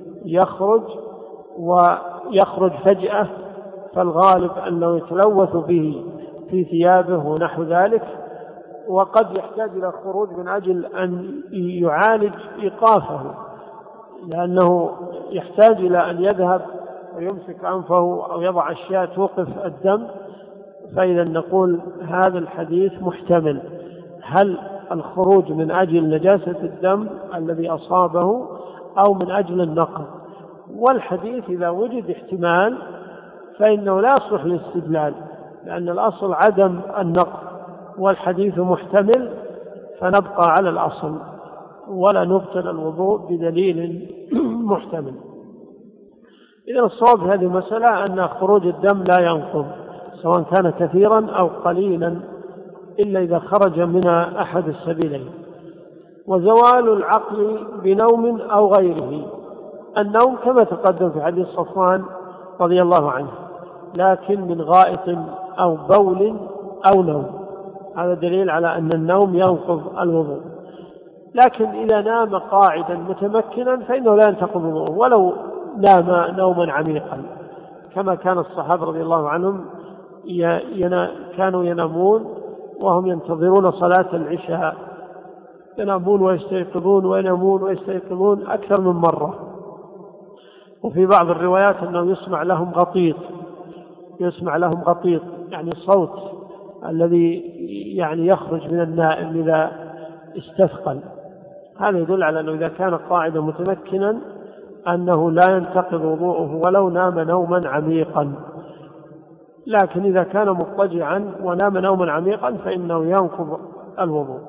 يخرج فجأة، فالغالب أنه يتلوث به في ثيابه ونحو ذلك، وقد يحتاج إلى خروج من أجل أن يعالج إيقافه، لأنه يحتاج إلى أن يذهب ويمسك أنفه أو يضع أشياء توقف الدم. فإذا نقول هذا الحديث محتمل، هل الخروج من أجل نجاسة الدم الذي أصابه أو من أجل النقض؟ والحديث إذا وجد احتمال فإنه لا يصلح للاستدلال، لأن الأصل عدم النقض، والحديث محتمل، فنبقى على الأصل ولا نبطل الوضوء بدليل محتمل. إذن الصواب في هذه المسألة أن خروج الدم لا ينقض سواء كان كثيرا أو قليلا، إلا إذا خرج من أحد السبيلين. وزوال العقل بنوم أو غيره، النوم كما تقدم في حديث صفوان رضي الله عنه، لكن من غائط أو بول أو نوم، هذا دليل على أن النوم ينقض الوضوء. لكن إذا نام قاعدا متمكنا فإنه لا ينتقض الوضوء ولو نام نوما عميقا، كما كان الصحابة رضي الله عنهم كانوا ينامون وهم ينتظرون صلاة العشاء، ينامون ويستيقظون وينامون ويستيقظون أكثر من مرة. وفي بعض الروايات أنه يسمع لهم غطيط يعني الصوت الذي يعني يخرج من النائم إذا استثقل. هذا يدل على أنه إذا كان قاعدا متمكنا أنه لا ينتقض وضوءه ولو نام نوما عميقا، لكن إذا كان مضطجعا ونام نوما عميقا فإنه ينقض الوضوء.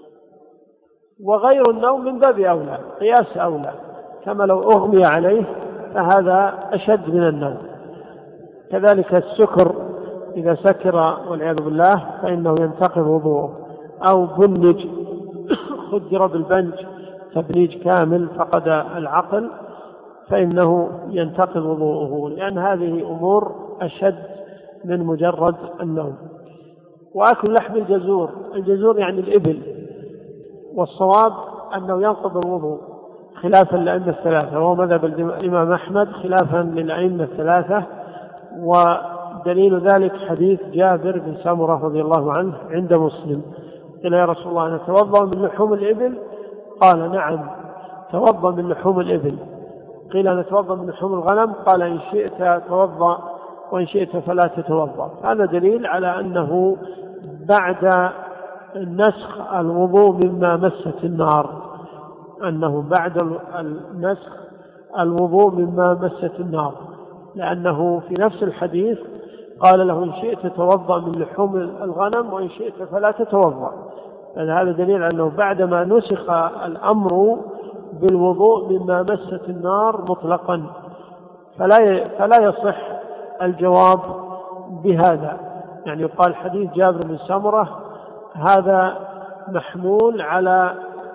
وغير النوم من باب أولى، قياس أولى، كما لو أغمي عليه فهذا أشد من النوم. كذلك السكر إذا سكر والعياذ بالله فإنه ينتقض وضوءه، أو بنج خدر بالبنج تبنيج كامل فقد العقل فإنه ينتقض وضوءه، لأن هذه أمور أشد من مجرد النوم. وأكل لحم الجزور يعني الإبل، والصواب أنه ينقض الوضوء خلافا للأئمة الثلاثة، وهو مذهب الإمام أحمد خلافا للأئمة الثلاثة. ودليل ذلك حديث جابر بن سمرة رضي الله عنه عند مسلم: قيل يا رسول الله نتوضأ من لحوم الإبل؟ قال نعم توضأ من لحوم الإبل. قيل نتوضأ من لحوم الغنم؟ قال إن شئت توضأ وإن شئت فلا تتوضأ. هذا دليل على أنه بعد نسخ الوضوء مما مست النار، أنه بعد النسخ الوضوء مما مست النار، لأنه في نفس الحديث قال له إن شئت توضأ من لحوم الغنم وإن شئت فلا تتوضأ. هذا دليل على أنه بعدما نسخ الأمر بالوضوء مما مست النار مطلقا فلا يصح الجواب بهذا. يعني يقال حديث جابر بن سمرة هذا محمول على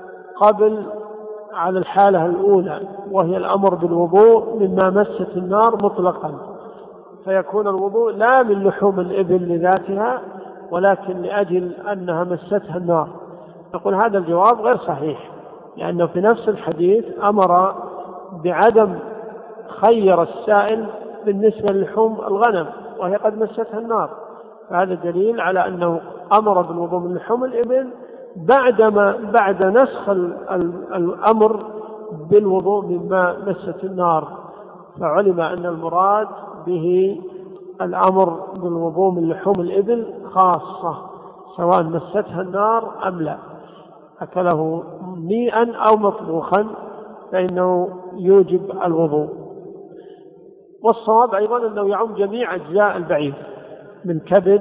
الحالة الأولى، وهي الأمر بالوضوء مما مست النار مطلقا، فيكون الوضوء لا من لحوم الإبل لذاتها ولكن لأجل أنها مستها النار. نقول هذا الجواب غير صحيح، لأنه في نفس الحديث أمر بعدم خير السائل بالنسبة للحوم الغنم وهي قد مستها النار، فهذا دليل على أنه أمر بالوضوء من لحوم الإبل بعد نسخ الأمر بالوضوء مما مست النار، فعلم أن المراد به الأمر بالوضوء من لحوم الإبل خاصة سواء مستها النار أم لا، أكله نيئا أو مطبوخا فإنه يوجب الوضوء. والصواب أيضا أنه يعم جميع أجزاء البعير من كبد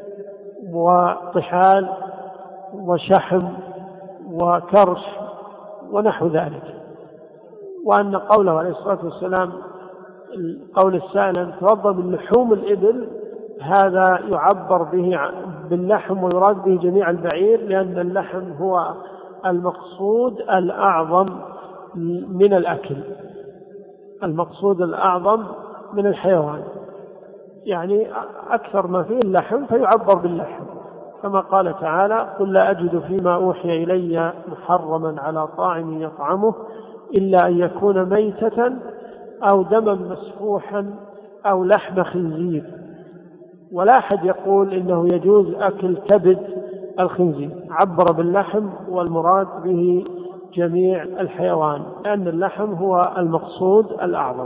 وطحال وشحم وكرش ونحو ذلك. وأن قوله عليه الصلاة والسلام قول السائل أن توضأ من لحوم الإبل هذا يعبر به باللحم ويراد به جميع البعير، لأن اللحم هو المقصود الأعظم من الأكل، المقصود الأعظم من الحيوان، يعني أكثر ما فيه اللحم فيعبر باللحم، كما قال تعالى قل لا أجد فيما أوحي إلي محرما على طاعم يطعمه إلا أن يكون ميتة أو دما مسفوحا أو لحم خنزير. ولا أحد يقول إنه يجوز أكل كبد الخنزير، عبر باللحم والمراد به جميع الحيوان، لأن اللحم هو المقصود الأعظم.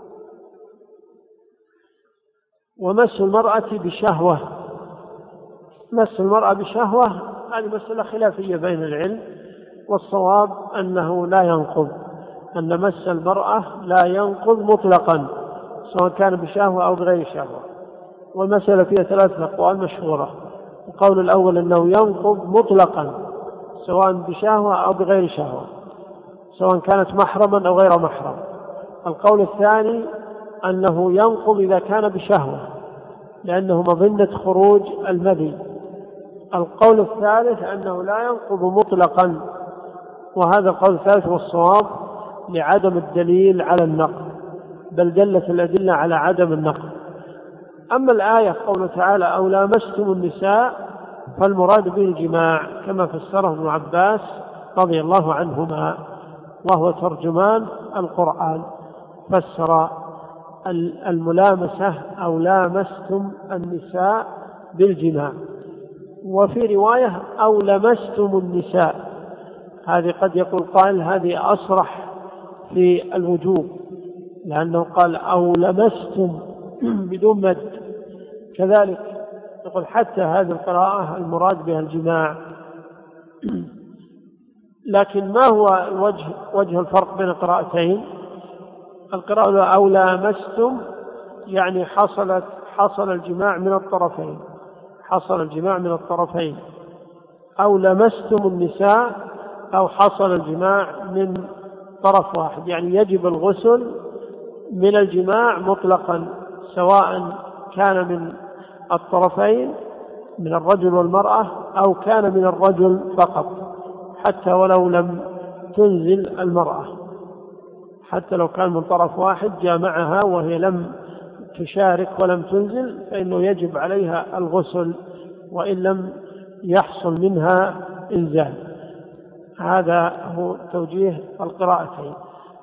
ومس المرأة بشهوة، مس المرأة بشهوة هذه مسألة خلافية بين العلم، والصواب أنه لا ينقض، أن مس المرأة لا ينقض مطلقا سواء كان بشهوة أو بغير شهوة، والمسألة فيها ثلاثة أقوال مشهورة. القول الأول أنه ينقض مطلقا سواء بشهوة أو بغير شهوة، سواء كانت محرما أو غير محرم. القول الثاني أنه ينقض إذا كان بشهوة لأنه مظنة خروج المذي. القول الثالث أنه لا ينقض مطلقا، وهذا القول الثالث والصواب لعدم الدليل على النقض، بل دلت الأدلة على عدم النقض. أما الآية قوله تعالى أو لامستم النساء فالمراد به الجماع كما فسره ابن عباس رضي الله عنهما وهو ترجمان القرآن، فسر الملامسة أو لامستم النساء بالجماع. وفي رواية أو لمستم النساء، هذه قد يقول قائل هذه أصرح في الوجوب لأنه قال أو لمستم بدون مد، كذلك يقول حتى هذه القراءة المراد بها الجماع. لكن ما هو وجه الفرق بين القراءتين؟ القراءة أو لامستم يعني حصل الجماع من الطرفين، حصل الجماع من الطرفين، أو لمستم النساء أو حصل الجماع من طرف واحد، يعني يجب الغسل من الجماع مطلقا سواء كان من الطرفين من الرجل والمرأة أو كان من الرجل فقط، حتى ولو لم تنزل المرأة، حتى لو كان من طرف واحد جامعها وهي لم تشارك ولم تنزل فإنه يجب عليها الغسل وإن لم يحصل منها إنزال. هذا هو توجيه القراءتين.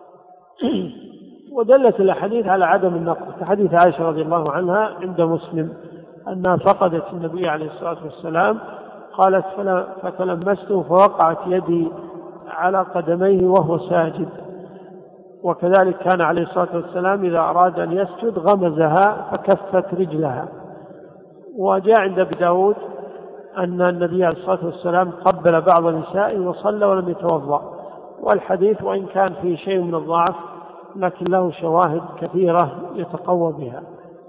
ودلت الأحاديث على عدم النقض، كحديث عائشة رضي الله عنها عند مسلم أنها فقدت النبي عليه الصلاة والسلام، قالت فتلمسته فوقعت يدي على قدميه وهو ساجد. وكذلك كان عليه الصلاة والسلام إذا أراد أن يسجد غمزها فكفت رجلها. وجاء عند أبي داود أن النبي عليه الصلاة والسلام قبل بعض النساء وصلى ولم يتوضأ. والحديث وإن كان فيه شيء من الضعف لكن له شواهد كثيرة يتقوى بها.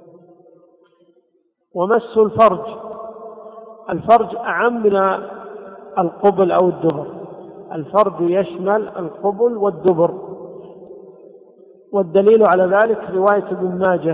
ومس الفرج، الفرج أعم من القبل أو الدبر، الفرج يشمل القبل والدبر. والدليل على ذلك رواية ابن ماجه،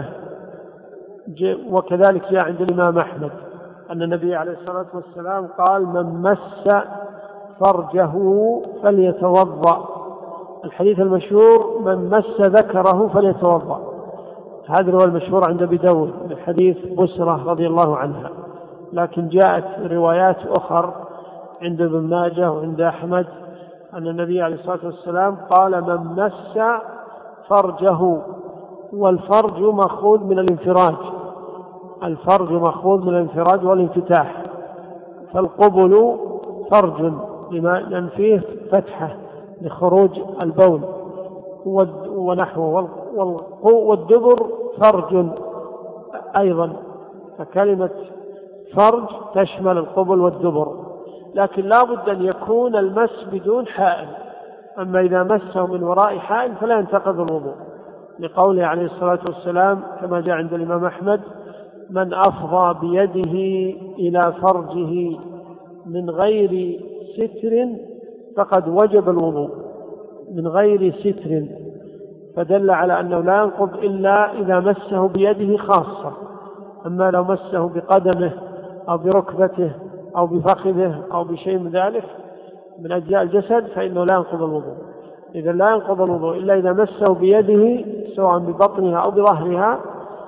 وكذلك جاء عند الإمام أحمد أن النبي عليه الصلاة والسلام قال من مس فرجه فليتوضأ. الحديث المشهور من مس ذكره فليتوضأ، هذا هو المشهور عند أبي داود من حديث بسرة رضي الله عنها. لكن جاءت روايات أخرى عند ابن ماجه وعند أحمد أن النبي عليه الصلاة والسلام قال من مس فرجه، والفرج مأخوذ من الانفراج، الفرج مأخوذ من الانفراج والانفتاح، فالقبل فرج لأن فيه فتحة لخروج البول ونحوه، والدبر فرج أيضا، فكلمة فرج تشمل القبل والدبر. لكن لا بد أن يكون المس بدون حائل، أما إذا مسه من وراء حائل فلا ينتقض الوضوء، لقوله عليه الصلاة والسلام كما جاء عند الإمام أحمد من أفضى بيده إلى فرجه من غير ستر فقد وجب الوضوء، من غير ستر، فدل على أنه لا ينقض إلا إذا مسه بيده خاصة. أما لو مسه بقدمه أو بركبته أو بفخذه أو بشيء من ذلك من أجزاء الجسد فإنه لا ينقض الوضوء. إذا لا ينقض الوضوء إلا إذا مسه بيده سواء ببطنها أو بظهرها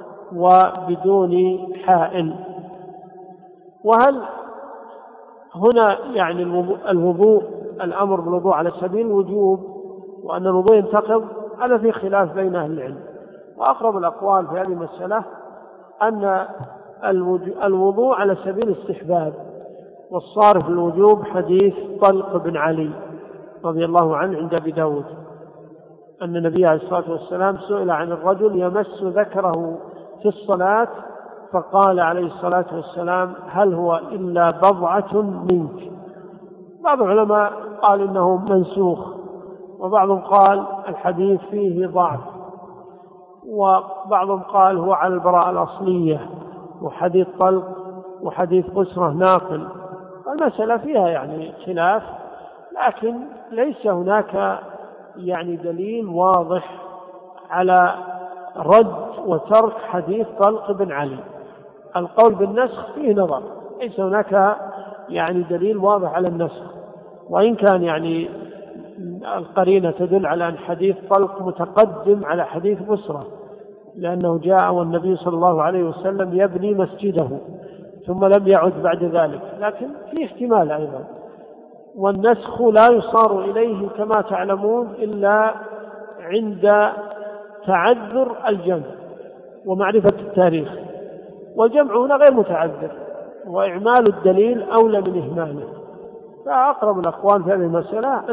وبدون حائل. وهل هنا يعني الوضوء الأمر بالوضوء على سبيل الوجوب وأن الوضوء ينتقض؟ هذا في خلاف بين أهل العلم، وأقرب الأقوال في هذه المسألة أن الوضوء على سبيل الاستحباب، والصارف للوجوب حديث طلق بن علي رضي الله عنه عند أبي داود أن النبي عليه الصلاة والسلام سئل عن الرجل يمس ذكره في الصلاة فقال عليه الصلاة والسلام هل هو إلا بضعة منك. بعض العلماء قال إنه منسوخ، وبعضهم قال الحديث فيه ضعف، وبعضهم قال هو على البراءة الأصلية، وحديث طلق وحديث بسرة ناقل. المسألة فيها يعني خلاف، لكن ليس هناك يعني دليل واضح على رد وترك حديث طلق بن علي. القول بالنسخ فيه نظر، ليس هناك يعني دليل واضح على النسخ، وإن كان يعني القرينة تدل على أن حديث طلق متقدم على حديث بسرة، لأنه جاء والنبي صلى الله عليه وسلم يبني مسجده ثم لم يعد بعد ذلك، لكن في احتمال أيضا. والنسخ لا يصار إليه كما تعلمون إلا عند تعذر الجمع ومعرفة التاريخ، والجمع هنا غير متعذر، وإعمال الدليل أولى من إهماله. فأقرب الأقوال في هذه المسألة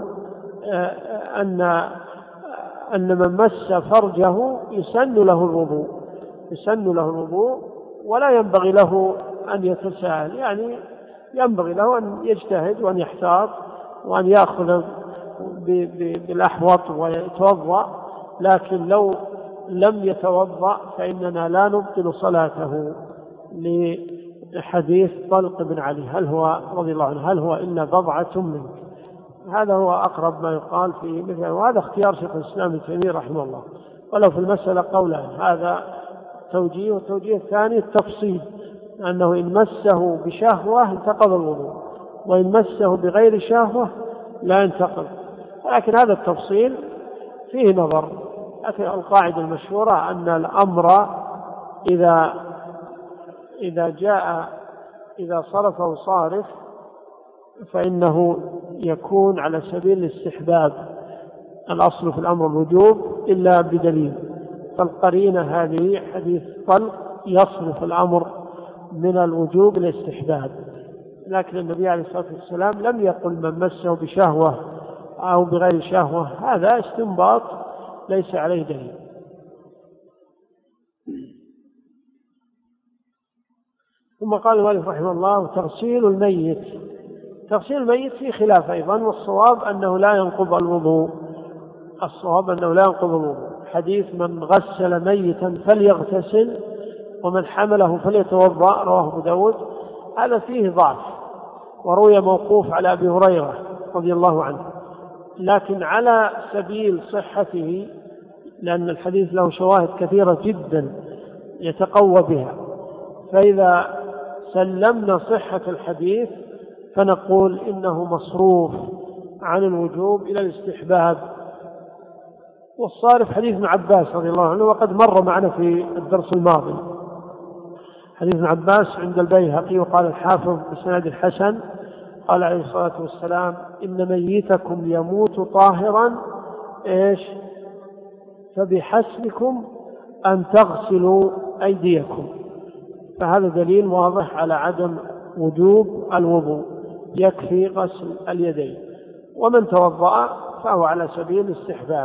أن من مس فرجه يسن له الوضوء ولا ينبغي له أن يتساهل، يعني ينبغي له أن يجتهد وأن يحتاط وأن يأخذ بالأحوط ويتوضأ. لكن لو لم يتوضأ فإننا لا نبطل صلاته، لحديث طلق بن علي هل هو رضي الله عنه هل هو إلا بضعة منك. هذا هو أقرب ما يقال في مثله، وهذا اختيار شيخ الإسلام ابن تيمية رحمه الله. ولو في المسألة قولان، هذا توجيه، والتوجيه الثاني التفصيل، أنه إن مسه بشهوة انتقض الوضوء، وإن مسه بغير شهوة لا ينتقض. لكن هذا التفصيل فيه نظر. لكن القاعدة المشهورة أن الأمر إذا صرفه صارف فإنه يكون على سبيل الاستحباب. الأصل في الأمر الوجوب إلا بدليل، فالقرينة هذه حديث طلق يصرف الأمر من الوجوب للاستحباب. لكن النبي عليه الصلاة والسلام لم يقل من مسه بشهوة أو بغير شهوة، هذا استنباط ليس عليه دليل. ثم قال المؤلف رحمه الله: تغسيل الميت. تغسيل الميت فيه خلاف أيضا، والصواب أنه لا ينقض الوضوء. حديث من غسل ميتا فليغتسل ومن حمله فليتوضأ رواه أبو داود، هذا فيه ضعف، وروي موقوف على أبي هريرة رضي الله عنه، لكن على سبيل صحته، لأن الحديث له شواهد كثيرة جدا يتقوى بها، فإذا سلمنا صحة الحديث فنقول إنه مصروف عن الوجوب إلى الاستحباب. والصارف حديث ابن عباس رضي الله عنه، وقد مر معنا في الدرس الماضي. حديث ابن عباس عند البيهقي، وقال الحافظ بسند الحسن قال عليه الصلاة والسلام: إن ميتكم يموت طاهرا فبحسبكم أن تغسلوا أيديكم. فهذا دليل واضح على عدم وجوب الوضوء، يكفي غسل اليدين، ومن توضأ فهو على سبيل الاستحباب.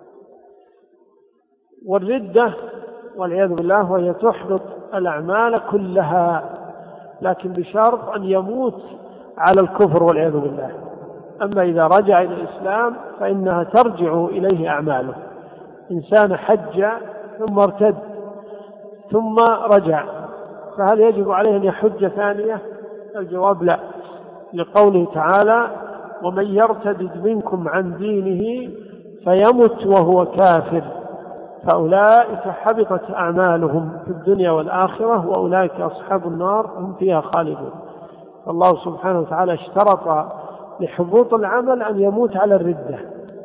والردة والعياذ بالله وهي تحبط الأعمال كلها، لكن بشرط أن يموت على الكفر والعياذ بالله. أما إذا رجع إلى الإسلام فإنها ترجع إليه أعماله. إنسان حج ثم ارتد ثم رجع، فهل يجب عليه أن يحج ثانية؟ الجواب لا، لقوله تعالى: ومن يرتد منكم عن دينه فيمت وهو كافر فأولئك حبطت أعمالهم في الدنيا والآخرة وأولئك أصحاب النار هم فيها خالدون. فالله سبحانه وتعالى اشترط لحبوط العمل أن يموت على الردة.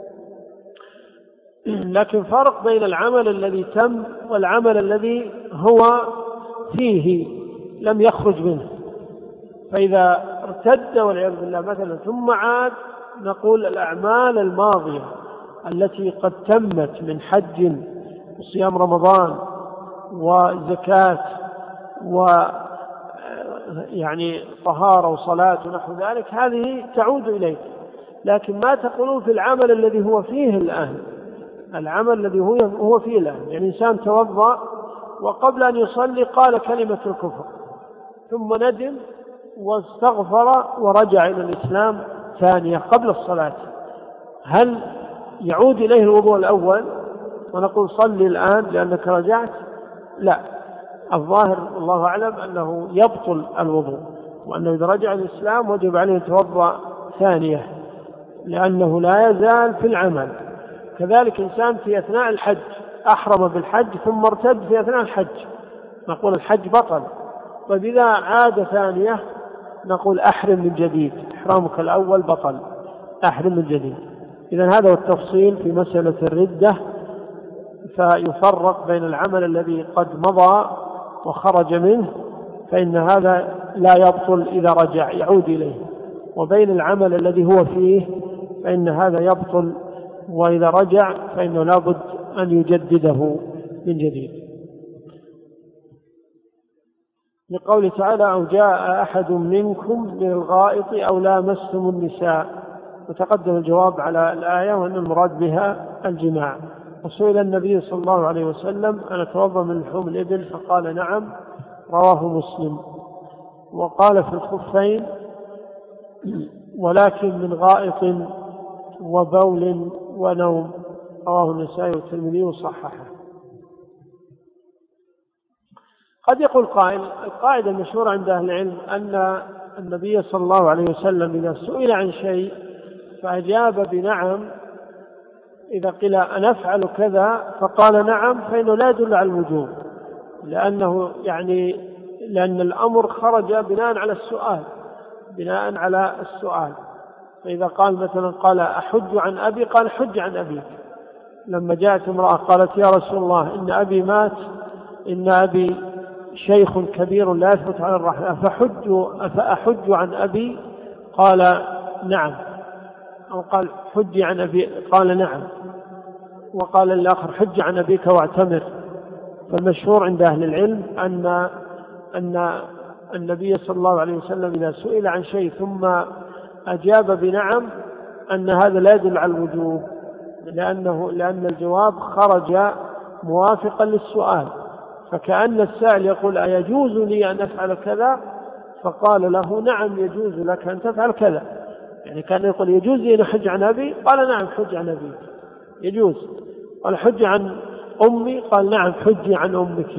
لكن فرق بين العمل الذي تم والعمل الذي هو فيه لم يخرج منه. فإذا ارتد والعياذ بالله مثلا ثم عاد، نقول الأعمال الماضية التي قد تمت من حج وصيام رمضان وزكاة ويعني طهارة وصلاة ونحو ذلك، هذه تعود إليك. لكن ما تقولون في العمل الذي هو فيه الآن، العمل الذي هو فيه الآن، يعني إنسان توضأ وقبل أن يصلي قال كلمة الكفر ثم ندم واستغفر ورجع إلى الإسلام ثانية قبل الصلاة، هل يعود إليه الوضوء الأول ونقول صلي الآن لأنك رجعت؟ لا، الظاهر الله أعلم أنه يبطل الوضوء، وأنه إذا رجع الإسلام وجب عليه يتوضأ ثانية لأنه لا يزال في العمل. كذلك إنسان في أثناء الحج أحرم بالحج ثم ارتد في أثناء الحج، نقول الحج بطل. وإذا عاد ثانية نقول أحرم من جديد، إحرامك الأول بطل، أحرم من جديد. إذن هذا هو التفصيل في مسألة الردة. فيفرق بين العمل الذي قد مضى وخرج منه فإن هذا لا يبطل إذا رجع يعود إليه، وبين العمل الذي هو فيه فإن هذا يبطل، وإذا رجع فإنه لابد أن يجدده من جديد. لقوله تعالى: أو جاء أحد منكم من الغائط أو لامستم النساء، وتقدم الجواب على الآية وأن المراد بها الجماع. وسئل النبي صلى الله عليه وسلم: أن أتوضأ من لحوم الإبل؟ فقال: نعم، رواه مسلم. وقال في الخفين: ولكن من غائط وبول ونوم، رواه النسائي والترمذي وصححه. قد يقول قائل: القاعدة المشهورة عند أهل العلم أن النبي صلى الله عليه وسلم إذا سئل عن شيء فأجاب بنعم، إذا قيل أن أفعل كذا فقال نعم، فإنه لا يدل على الوجوب، لأنه يعني لأن الأمر خرج بناء على السؤال. فإذا قال مثلا قال أحج عن أبي، قال حج عن أبيك. لما جاءت امرأة قالت يا رسول الله إن أبي مات، إن أبي شيخ كبير لا يثبت على الرحلة، فأحج عن أبي؟ قال نعم. أو قال حج عن أبي، قال نعم. وقال الآخر حج عن أبيك واعتمر. فالمشهور عند أهل العلم أن النبي صلى الله عليه وسلم إذا سئل عن شيء ثم أجاب بنعم أن هذا لا يدل على الوجوب، لأن الجواب خرج موافقا للسؤال. فكأن السائل يقول أيجوز لي أن أفعل كذا؟ فقال له نعم يجوز لك أن تفعل كذا. يعني كان يقول يجوز لي أن أحج عن أبي؟ قال نعم حج عن أبي يجوز. قال حج عن أمي؟ قال نعم حج عن أمك.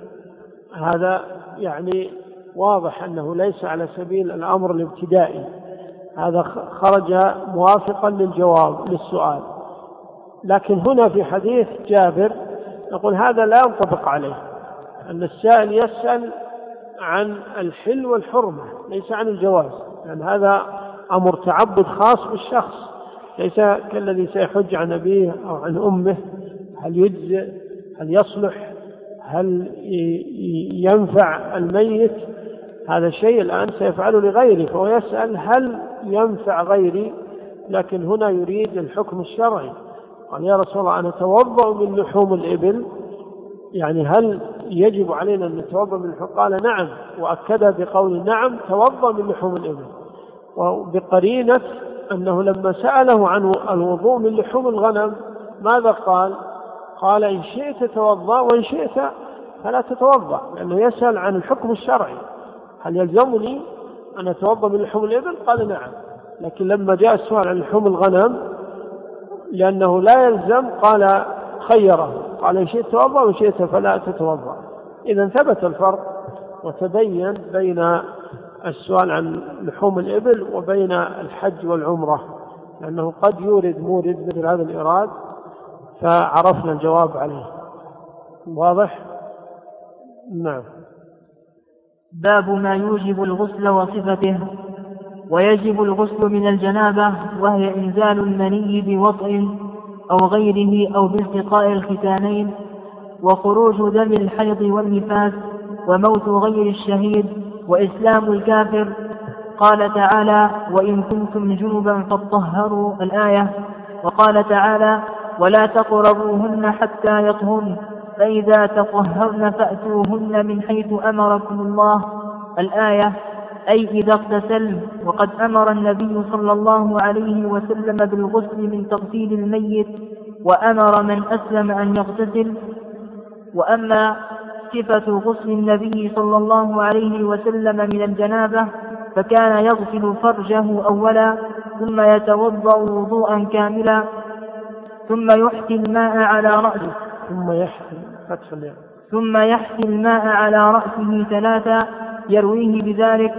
هذا يعني واضح أنه ليس على سبيل الأمر الابتدائي، هذا خرج موافقا للسؤال. لكن هنا في حديث جابر نقول هذا لا ينطبق عليه، أن السائل يسأل عن الحل والحرمة ليس عن الجواز، لأن هذا أمر تعبد خاص بالشخص، ليس كالذي سيحج عن أبيه أو عن أمه. هل يجزئ؟ هل يصلح؟ هل ينفع الميت؟ هذا شيء الآن سيفعله لغيره، فهو يسأل هل ينفع غيري. لكن هنا يريد الحكم الشرعي. قال يا رسول الله أنا أتوضأ من لحوم الإبل، يعني هل يجب علينا أن نتوضأ من لحوم؟ قال نعم، وأكدها بقول نعم توضأ من لحوم الإبل، وبقرينة أنه لما سأله عن الوضوء من لحوم الغنم ماذا قال؟ قال إن شئت توضأ وإن شئت فلا تتوضأ، لأنه يسأل عن الحكم الشرعي، هل يلزمني أن أتوضأ من لحوم الإبل؟ قال نعم. لكن لما جاء السؤال عن لحوم الغنم لأنه لا يلزم قال خيره، قال إن شئت توضأ وإن شئت فلا تتوضأ. إذن ثبت الفرق وتبين بين السؤال عن لحوم الإبل وبين الحج والعمرة، لأنه قد يورد مورد مثل هذا الإيراد فعرفنا الجواب عليه. واضح؟ نعم. باب ما يوجب الغسل وصفته. ويجب الغسل من الجنابة، وهي إنزال المني بوطء أو غيره أو بالتقاء الختانين، وخروج دم الحيض والنفاس، وموت غير الشهيد، وإسلام الكافر. قال تعالى وإن كنتم جنبا فاطهروا الآية. وقال تعالى ولا تقربوهن حتى يطهرن، فإذا تطهرن فأتوهن من حيث أمركم الله الآية، أي إذا اغتسلن. وقد أمر النبي صلى الله عليه وسلم بالغسل من تغسيل الميت، وأمر من أسلم أن يغتسل. وأما صفة غسل النبي صلى الله عليه وسلم من الجنابة فكان يغسل فرجه أولا، ثم يتوضأ وضوءا كاملا، ثم يحثي الماء على رأسه ثلاثة يرويه بذلك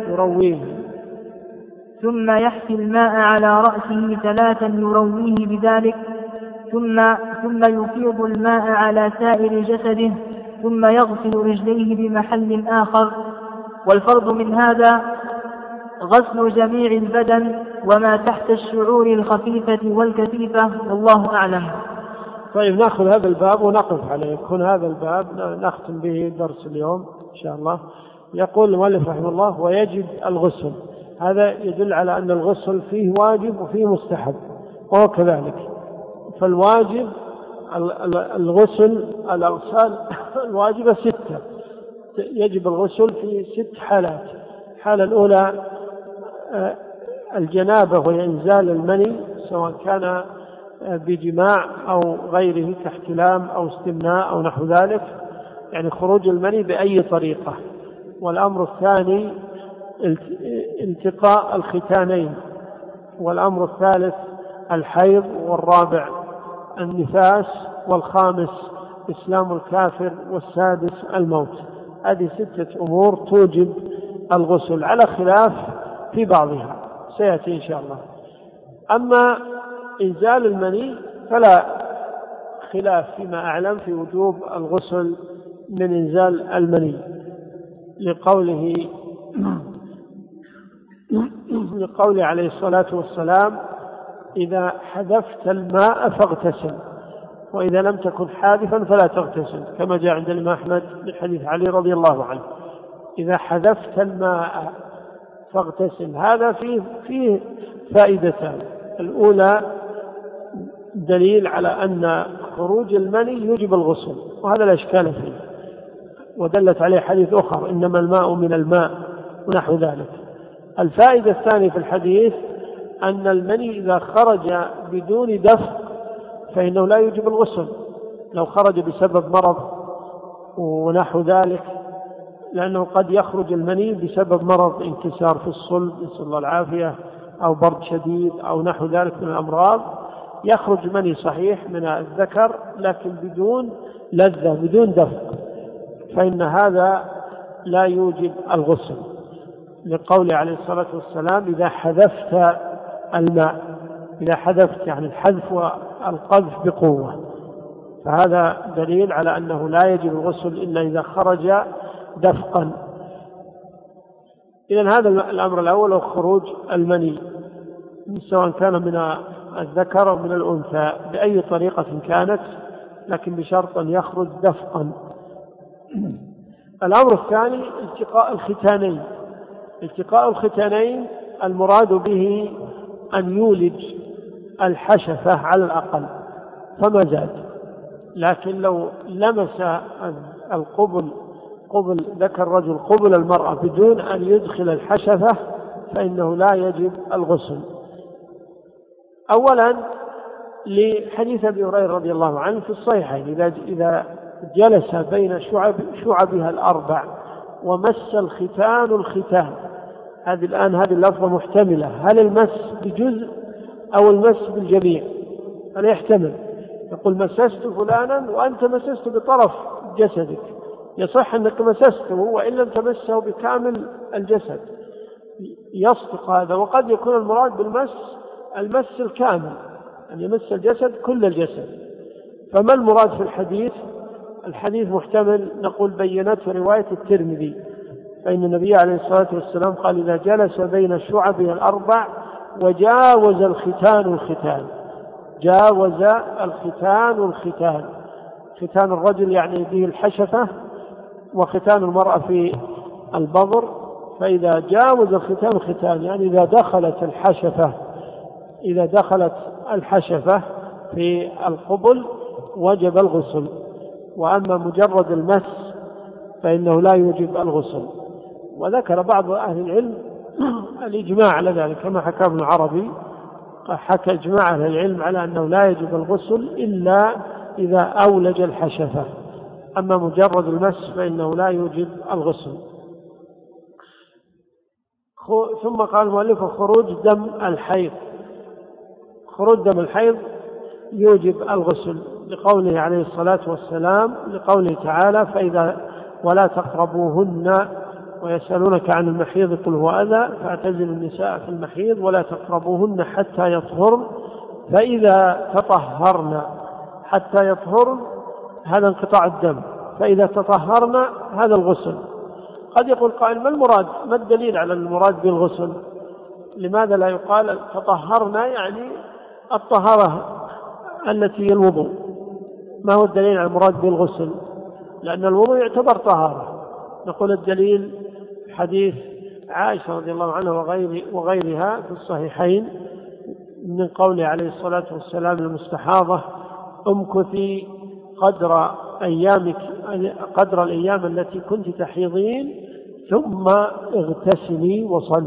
ثم يحثي الماء على رأسه ثلاثا يرويه بذلك، ثم يفيض الماء على سائر جسده، ثم يغسل رجليه بمحل آخر. والفرض من هذا غسل جميع البدن وما تحت الشعور الخفيفة والكثيفة، والله أعلم. طيب نأخذ هذا الباب ونقف عليه، يكون هذا الباب نختم به درس اليوم إن شاء الله. يقول المؤلف رحمه الله ويجب الغسل. هذا يدل على أن الغسل فيه واجب وفيه مستحب، وهو كذلك. فالواجب الغسل الأغسال الواجبة 6، يجب الغسل في 6 حالات. الحالة الأولى الجنابة، وهي إنزال المني سواء كان بجماع أو غيره كاحتلام أو استمناء أو نحو ذلك، يعني خروج المني بأي طريقة. والأمر الثاني التقاء الختانين، والأمر الثالث الحيض، والرابع النفاس، والخامس إسلام الكافر، والسادس الموت. هذه 6 أمور توجب الغسل على خلاف في بعضها سيأتي إن شاء الله. أما إنزال المني فلا خلاف فيما أعلم في وجوب الغسل من إنزال المني، لقوله عليه الصلاة والسلام: إذا حذفت الماء فاغتسل، وإذا لم تكن حادثا فلا تغتسل، كما جاء عند الإمام أحمد من حديث علي رضي الله عنه: إذا حذفت الماء فاغتسل. هذا فيه فائدتان: الأولى دليل على أن خروج المني يوجب الغسل، وهذا لا إشكال فيه، ودلت عليه حديث أخر: إنما الماء من الماء ونحو ذلك. الفائدة الثانية في الحديث أن المني إذا خرج بدون دفع فإنه لا يوجب الغسل، لو خرج بسبب مرض ونحو ذلك، لأنه قد يخرج المني بسبب مرض، انكسار في الصلب نسأل الله العافية، أو برد شديد أو نحو ذلك من الأمراض، يخرج مني صحيح من الذكر لكن بدون لذة بدون دفع، فإن هذا لا يوجب الغسل، لقوله عليه الصلاة والسلام: إذا حذفت الماء. إذا حذفت يعني الحذف والقذف بقوة، فهذا دليل على أنه لا يجب الغسل إلا إذا خرج دفقا. إذن هذا الأمر الأول هو خروج المني، سواء كان من الذكر أو من الأنثى بأي طريقة كانت، لكن بشرط أن يخرج دفقا. الأمر الثاني التقاء الختانين. التقاء الختانين المراد به أن يولج الحشفة على الأقل فما زاد، لكن لو لمس قبل ذكر الرجل قبل المرأة بدون أن يدخل الحشفة فإنه لا يجب الغسل. أولا لحديث أبي هريرة رضي الله عنه في الصحيحين: إذا جلس بين شعبها الأربع ومس الختان الختان. هذه اللفظة محتملة: هل المس بجزء أو المس بالجميع؟ هل يحتمل؟ يقول: مسست فلانا وأنت مسست بطرف جسدك، يصح أنك مسسته وإن لم تمسه بكامل الجسد، يصدق هذا. وقد يكون المراد بالمس المس الكامل، أن يمس الجسد كل الجسد. فما المراد في الحديث؟ الحديث محتمل، نقول بينته رواية الترمذي، فإن النبي عليه الصلاة والسلام قال: إذا جلس بين شعبه الأربع وجاوز الختان الختان. جاوز الختان الختان. ختان الرجل يعني به الحشفة، وختان المرأة في البظر. فإذا جاوز الختان الختان يعني إذا دخلت الحشفة في القبل وجب الغسل. وأما مجرد المس فإنه لا يوجب الغسل. وذكر بعض أهل العلم الإجماع على ذلك، كما حكى ابن عربي، حكى إجماع أهل العلم على أنه لا يجب الغسل إلا إذا أولج الحشفة، أما مجرد المس فإنه لا يوجب الغسل. ثم قال المؤلف: خروج دم الحيض. خروج دم الحيض يوجب الغسل، لقوله عليه الصلاة والسلام، لقوله تعالى: ولا تقربوهن ويسألونك عن المحيض قل هو أذى فاعتزلوا النساء في المحيض ولا تقربوهن حتى يطهرن فإذا تطهرن. حتى يطهرن هذا انقطاع الدم، فإذا تطهرن هذا الغسل. قد يقول قائل: ما المراد؟ ما الدليل على المراد بالغسل؟ لماذا لا يقال تطهرن يعني الطهارة التي هي الوضوء؟ ما هو الدليل على المراد بالغسل؟ لأن الوضوء يعتبر طهارة. نقول الدليل حديث عائشة رضي الله عنها وغيرها في الصحيحين من قوله عليه الصلاة والسلام للمستحاضة: امكثي قدر الأيام التي كنت تحيضين ثم اغتسلي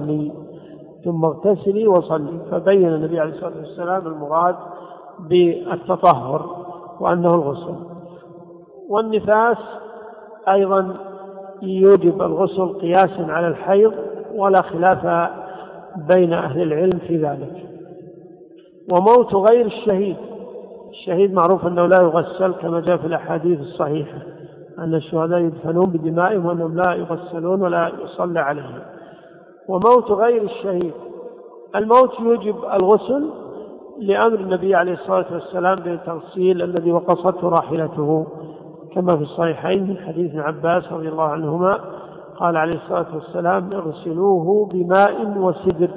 وصلي. فبين النبي عليه الصلاة والسلام المراد بالتطهر وأنه الغسل. والنفاس أيضا يوجب الغسل قياسا على الحيض، ولا خلاف بين أهل العلم في ذلك. وموت غير الشهيد معروف أنه لا يغسل، كما جاء في الأحاديث الصحيحة أن الشهداء يدفنون بدمائهم وأنهم لا يغسلون ولا يصلى عليهم. وموت غير الشهيد، الموت يوجب الغسل لأمر النبي عليه الصلاة والسلام بالتغسيل الذي وقصته راحلته، كما في الصحيحين من حديث ابن عباس رضي الله عنهما قال عليه الصلاة والسلام اغسلوه بماء وسدر،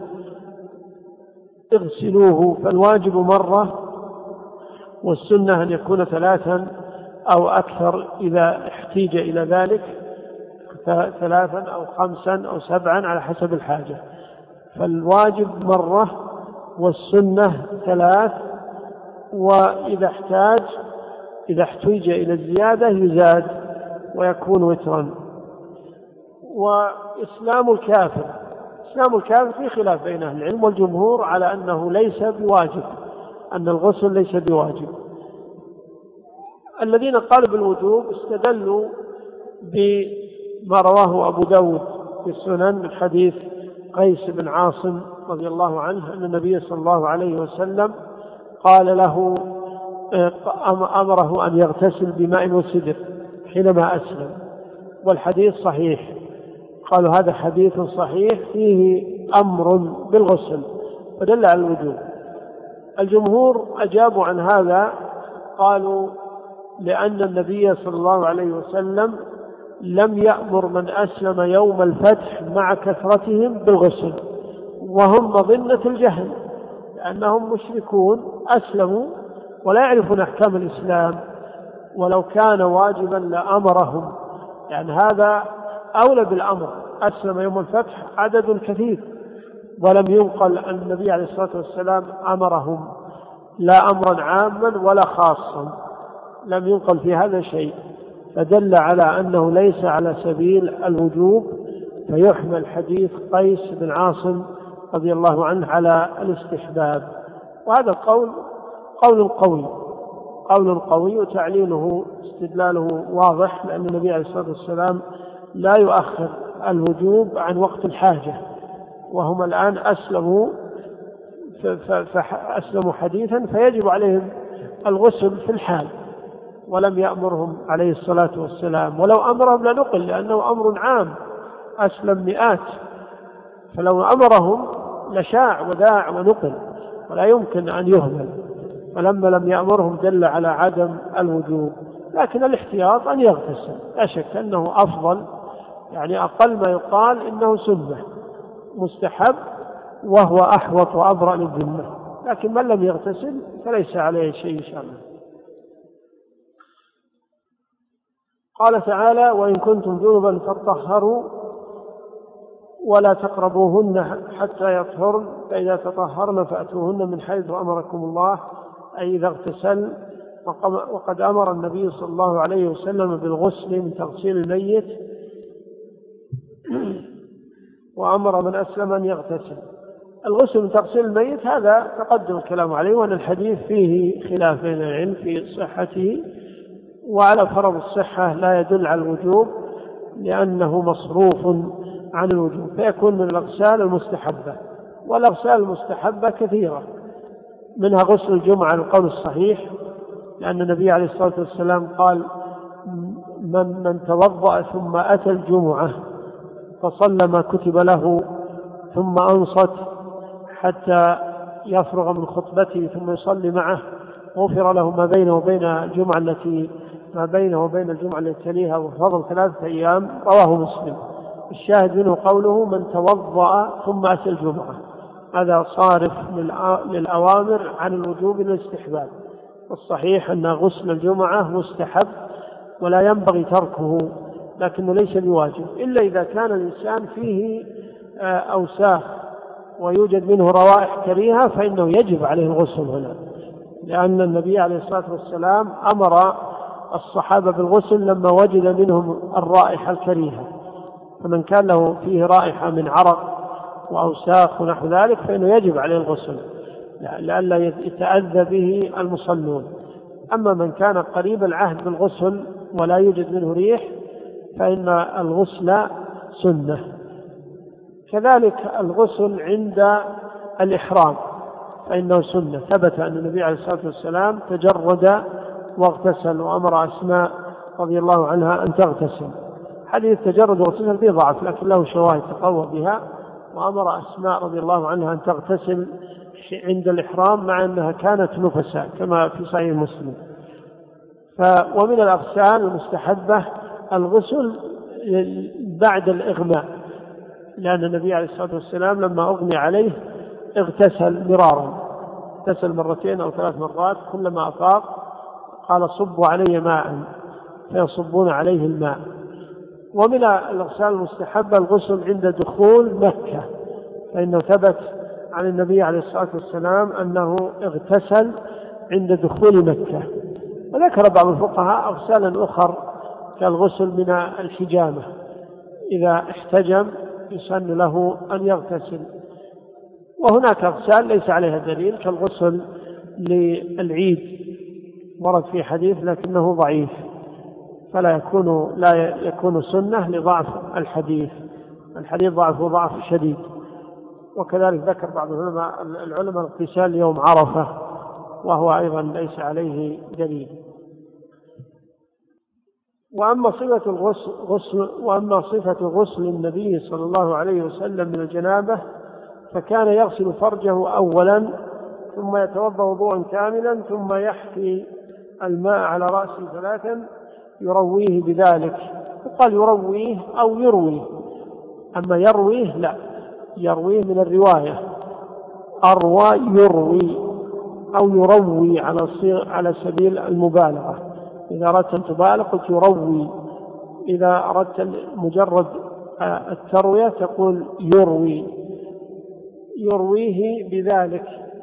اغسلوه، فالواجب مرة، والسنة أن يكون 3 أو أكثر إذا احتيج إلى ذلك، 3 أو 5 أو 7 على حسب الحاجة. فالواجب مرة، والسنة 3، وإذا احتيج إلى الزيادة يزاد ويكون وترا. وإسلام الكافر في خلاف بين أهل العلم، والجمهور على أنه ليس بواجب، أن الغسل ليس بواجب. الذين قالوا بالوجوب استدلوا بما رواه أبو داود في السنن من حديث قيس بن عاصم رضي الله عنه أن النبي صلى الله عليه وسلم قال له أمره أن يغتسل بماء وسدر حينما أسلم، والحديث صحيح. قالوا هذا حديث صحيح فيه أمر بالغسل ودل على الوجوب. الجمهور أجابوا عن هذا، قالوا لأن النبي صلى الله عليه وسلم لم يأمر من أسلم يوم الفتح مع كثرتهم بالغسل، وهم مظنة الجهل، لأنهم مشركون أسلموا ولا يعرفون أحكام الإسلام، ولو كان واجبا لأمرهم، يعني هذا أولى بالأمر. أسلم يوم الفتح عدد كثير، ولم ينقل أن النبي عليه الصلاة والسلام أمرهم لا أمرا عاما ولا خاصا، لم ينقل في هذا شيء، فدل على أنه ليس على سبيل الوجوب، فيحمل حديث قيس بن عاصم رضي الله عنه على الاستحباب. وهذا قول قوي وتعليله استدلاله واضح، لأن النبي عليه الصلاة والسلام لا يؤخر الوجوب عن وقت الحاجة، وهم الآن أسلموا حديثا فيجب عليهم الغسل في الحال، ولم يأمرهم عليه الصلاة والسلام، ولو أمرهم لنقل، لأنه أمر عام أسلم مئات، فلو أمرهم لشاع وذاع ونقل، ولا يمكن أن يهمل. فلما لم يأمرهم دل على عدم الوجوب، لكن الاحتياط أن يغتسل، لا شك أنه أفضل، يعني أقل ما يقال إنه سنة مستحب، وهو أحوط وأبرأ للذمة، لكن من لم يغتسل فليس عليه شيء إن شاء الله. قال تعالى وإن كنتم جنبا فاطهروا ولا تقربوهن حتى يطهرن فإذا تطهرن فأتوهن من حيث أمركم الله، أي إذا اغتسل. وقد أمر النبي صلى الله عليه وسلم بالغسل من تغسيل الميت، وأمر من أسلم أن يغتسل. الغسل من تغسيل الميت هذا تقدم الكلام عليه، وأن الحديث فيه خلاف بين العلم في صحته، وعلى فرض الصحة لا يدل على الوجوب لأنه مصروف عن الوجوب، فيكون من الأغسال المستحبة. والأغسال المستحبة كثيرة، منها غسل الجمعة على القول الصحيح، لأن النبي عليه الصلاة والسلام قال من توضأ ثم أتى الجمعة فصلى ما كتب له ثم أنصت حتى يفرغ من خطبته ثم يصلي معه غفر له ما بينه وبين الجمعة التي تليها وفضل 3 أيام. رواه مسلم. الشاهد منه قوله من توضأ ثم أتى الجمعة، هذا صارف للأوامر عن الوجوب للاستحباب. والصحيح أن غسل الجمعة مستحب ولا ينبغي تركه، لكنه ليس بواجب، إلا إذا كان الإنسان فيه أوساخ ويوجد منه روائح كريهة فإنه يجب عليه الغسل هنا، لأن النبي عليه الصلاة والسلام أمر الصحابة بالغسل لما وجد منهم الرائحة الكريهة، فمن كان له فيه رائحة من عرق وأوساخ ونحو ذلك فإنه يجب عليه الغسل لئلا يتأذى به المصلون. أما من كان قريب العهد بالغسل ولا يوجد منه ريح فإن الغسل سنة. كذلك الغسل عند الإحرام فإنه سنة، ثبت أن النبي عليه الصلاة والسلام تجرد واغتسل، وأمر أسماء رضي الله عنها أن تغتسل. حديث تجرد واغتسل فيه ضعف لكن له شواهد تقوى بها، وأمر أسماء رضي الله عنها أن تغتسل عند الإحرام مع أنها كانت نفساء كما في صحيح مسلم. ومن الأغسال المستحبة الغسل بعد الإغماء، لأن النبي عليه الصلاة والسلام لما أغمي عليه اغتسل مرارا، اغتسل مرتين أو 3 مرات، كلما أفاق قال صبوا علي ماء فيصبون عليه الماء. ومن الأغسال المستحبة الغسل عند دخول مكة، فإنه ثبت عن النبي عليه الصلاة والسلام أنه اغتسل عند دخول مكة. وذكر بعض الفقهاء أغسالا أخر كالغسل من الحجامة، إذا احتجم يسن له أن يغتسل. وهناك أغسال ليس عليها دليل كالغسل للعيد، ورد في حديث لكنه ضعيف، لا يكون سنة لضعف الحديث ضعف شديد. وكذلك ذكر بعض العلماء الاغتسال يوم عرفة، وهو أيضا ليس عليه دليل. وأما صفة غسل النبي صلى الله عليه وسلم من الجنابة فكان يغسل فرجه أولا ثم يتوضأ وضوءا كاملا ثم يحفي الماء على رأسه 3 يرويه بذلك. وقال يرويه أو يرويه، أما يرويه لا، يرويه من الرواية، أروى يروي أو يروي على سبيل المبالغة. إذا أردت أن تبالغ قلت يروي، إذا أردت مجرد التروية تقول يرويه بذلك،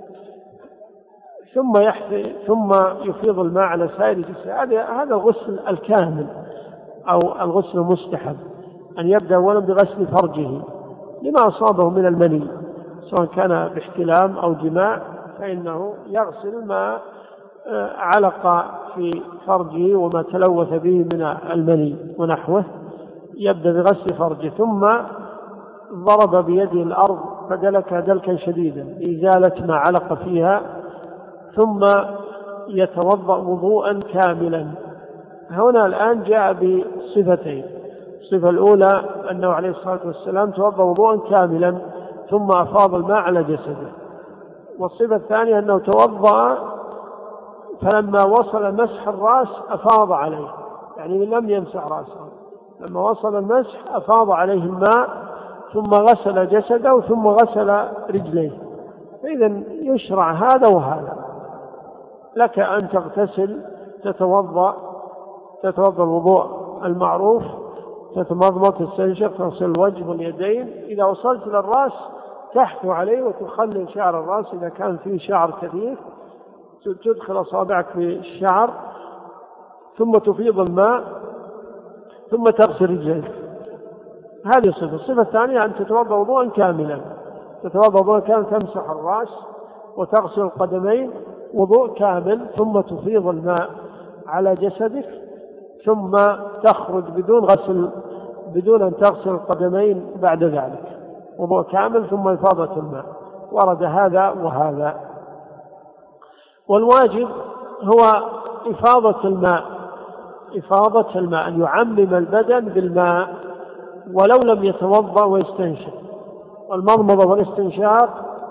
ثم يفيض الماء على سائر الجسد. هذا الغسل الكامل أو الغسل المستحب، أن يبدأ أولا بغسل فرجه لما أصابه من المني، سواء كان باحتلام أو جماع، فإنه يغسل ما علق في فرجه وما تلوث به من المني ونحوه، يبدأ بغسل فرجه، ثم ضرب بيده الأرض فدلك دلكا شديدا لإزالة ما علق فيها، ثم يتوضأ وضوءا كاملا. هنا الآن جاء بصفتين: الصفة الأولى أنه عليه الصلاة والسلام توضأ وضوءا كاملا ثم أفاض الماء على جسده، والصفة الثانية أنه توضأ فلما وصل مسح الرأس أفاض عليه، يعني لم يمسح رأسه، لما وصل المسح أفاض عليه الماء ثم غسل جسده ثم غسل رجليه. فإذا يشرع هذا وهذا، لك أن تغتسل تتوضأ الوضوء المعروف، تتمضمض تستنشق تغسل الوجه واليدين، إذا وصلت للرأس تحثو عليه وتخلل شعر الرأس إذا كان فيه شعر كثيف، تدخل أصابعك في الشعر ثم تفيض الماء ثم تغسل رجليك. هذه الصفة الثانية أن تتوضأ وضوءا كاملا، تمسح الرأس وتغسل القدمين وضوء كامل، ثم تفيض الماء على جسدك، ثم تخرج بدون أن تغسل القدمين بعد ذلك، وضوء كامل ثم إفاضة الماء. ورد هذا وهذا. والواجب هو إفاضة الماء، أن يعمم البدن بالماء ولو لم يتوضأ ويستنشق. والمضمضة والاستنشاق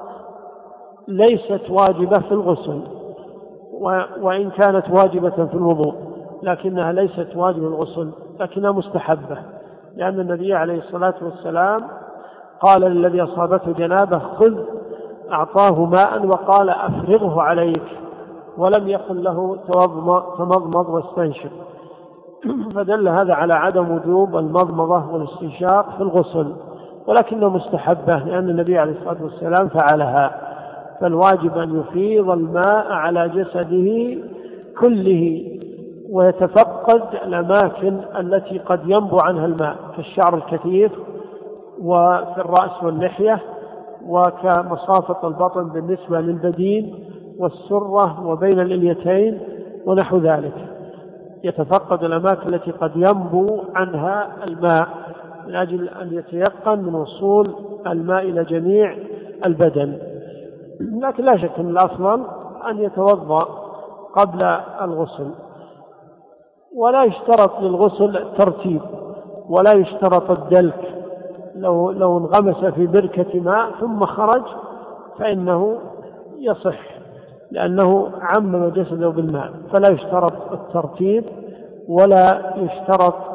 ليست واجبة في الغسل، وإن كانت واجبة في الوضوء، لكنها ليست واجبة الغسل، لكنها مستحبة، لأن النبي عليه الصلاة والسلام قال للذي أصابته جنابة خذ، أعطاه ماء وقال أفرغه عليك، ولم يقل له تمضمض واستنشق. فدل هذا على عدم وجوب المضمضة والاستنشاق في الغسل، ولكنه مستحبة لأن النبي عليه الصلاة والسلام فعلها. فالواجب أن يفيض الماء على جسده كله ويتفقد الأماكن التي قد ينبو عنها الماء، كالشعر الكثيف وفي الرأس واللحية، وكمصافة البطن بالنسبة للبدين والسرة وبين الإليتين ونحو ذلك. يتفقد الأماكن التي قد ينبو عنها الماء من أجل أن يتيقن من وصول الماء إلى جميع البدن. لكن لا شك أن الأفضل أن يتوضأ قبل الغسل، ولا يشترط للغسل الترتيب، ولا يشترط الدلك. لو انغمس في بركة ماء ثم خرج فإنه يصح، لأنه عمم جسده بالماء، فلا يشترط الترتيب ولا يشترط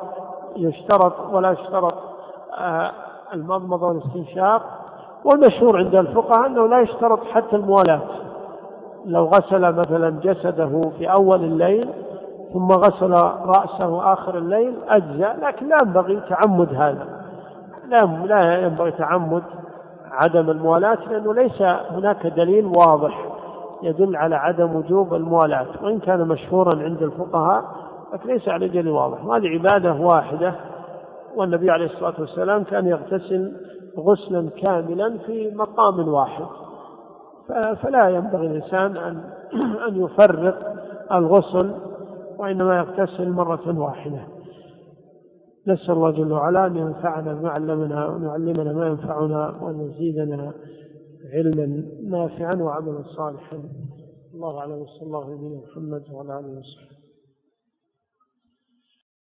يشترط ولا يشترط المضمضة والاستنشاق. والمشهور عند الفقهاء أنه لا يشترط حتى الموالاة. لو غسل مثلا جسده في أول الليل ثم غسل رأسه آخر الليل أجزاء، لكن لا ينبغي تعمد هذا، لا ينبغي تعمد عدم الموالاة، لأنه ليس هناك دليل واضح يدل على عدم وجوب الموالاة، وإن كان مشهورا عند الفقهاء لكن ليس على دليل واضح. هذه عبادة واحدة، والنبي عليه الصلاة والسلام كان يغتسل غسلا كاملا في مقام واحد، فلا ينبغي الإنسان أن يفرق الغسل، وإنما يغتسل مرة واحدة. نسأل الله جل وعلا أن ينفعنا بما علمنا ونعلمنا ما ينفعنا وأن يزيدنا علما نافعا وعملا صالحا. الله أعلم، صلى الله عليه وسلم وعلى آله وصحبه.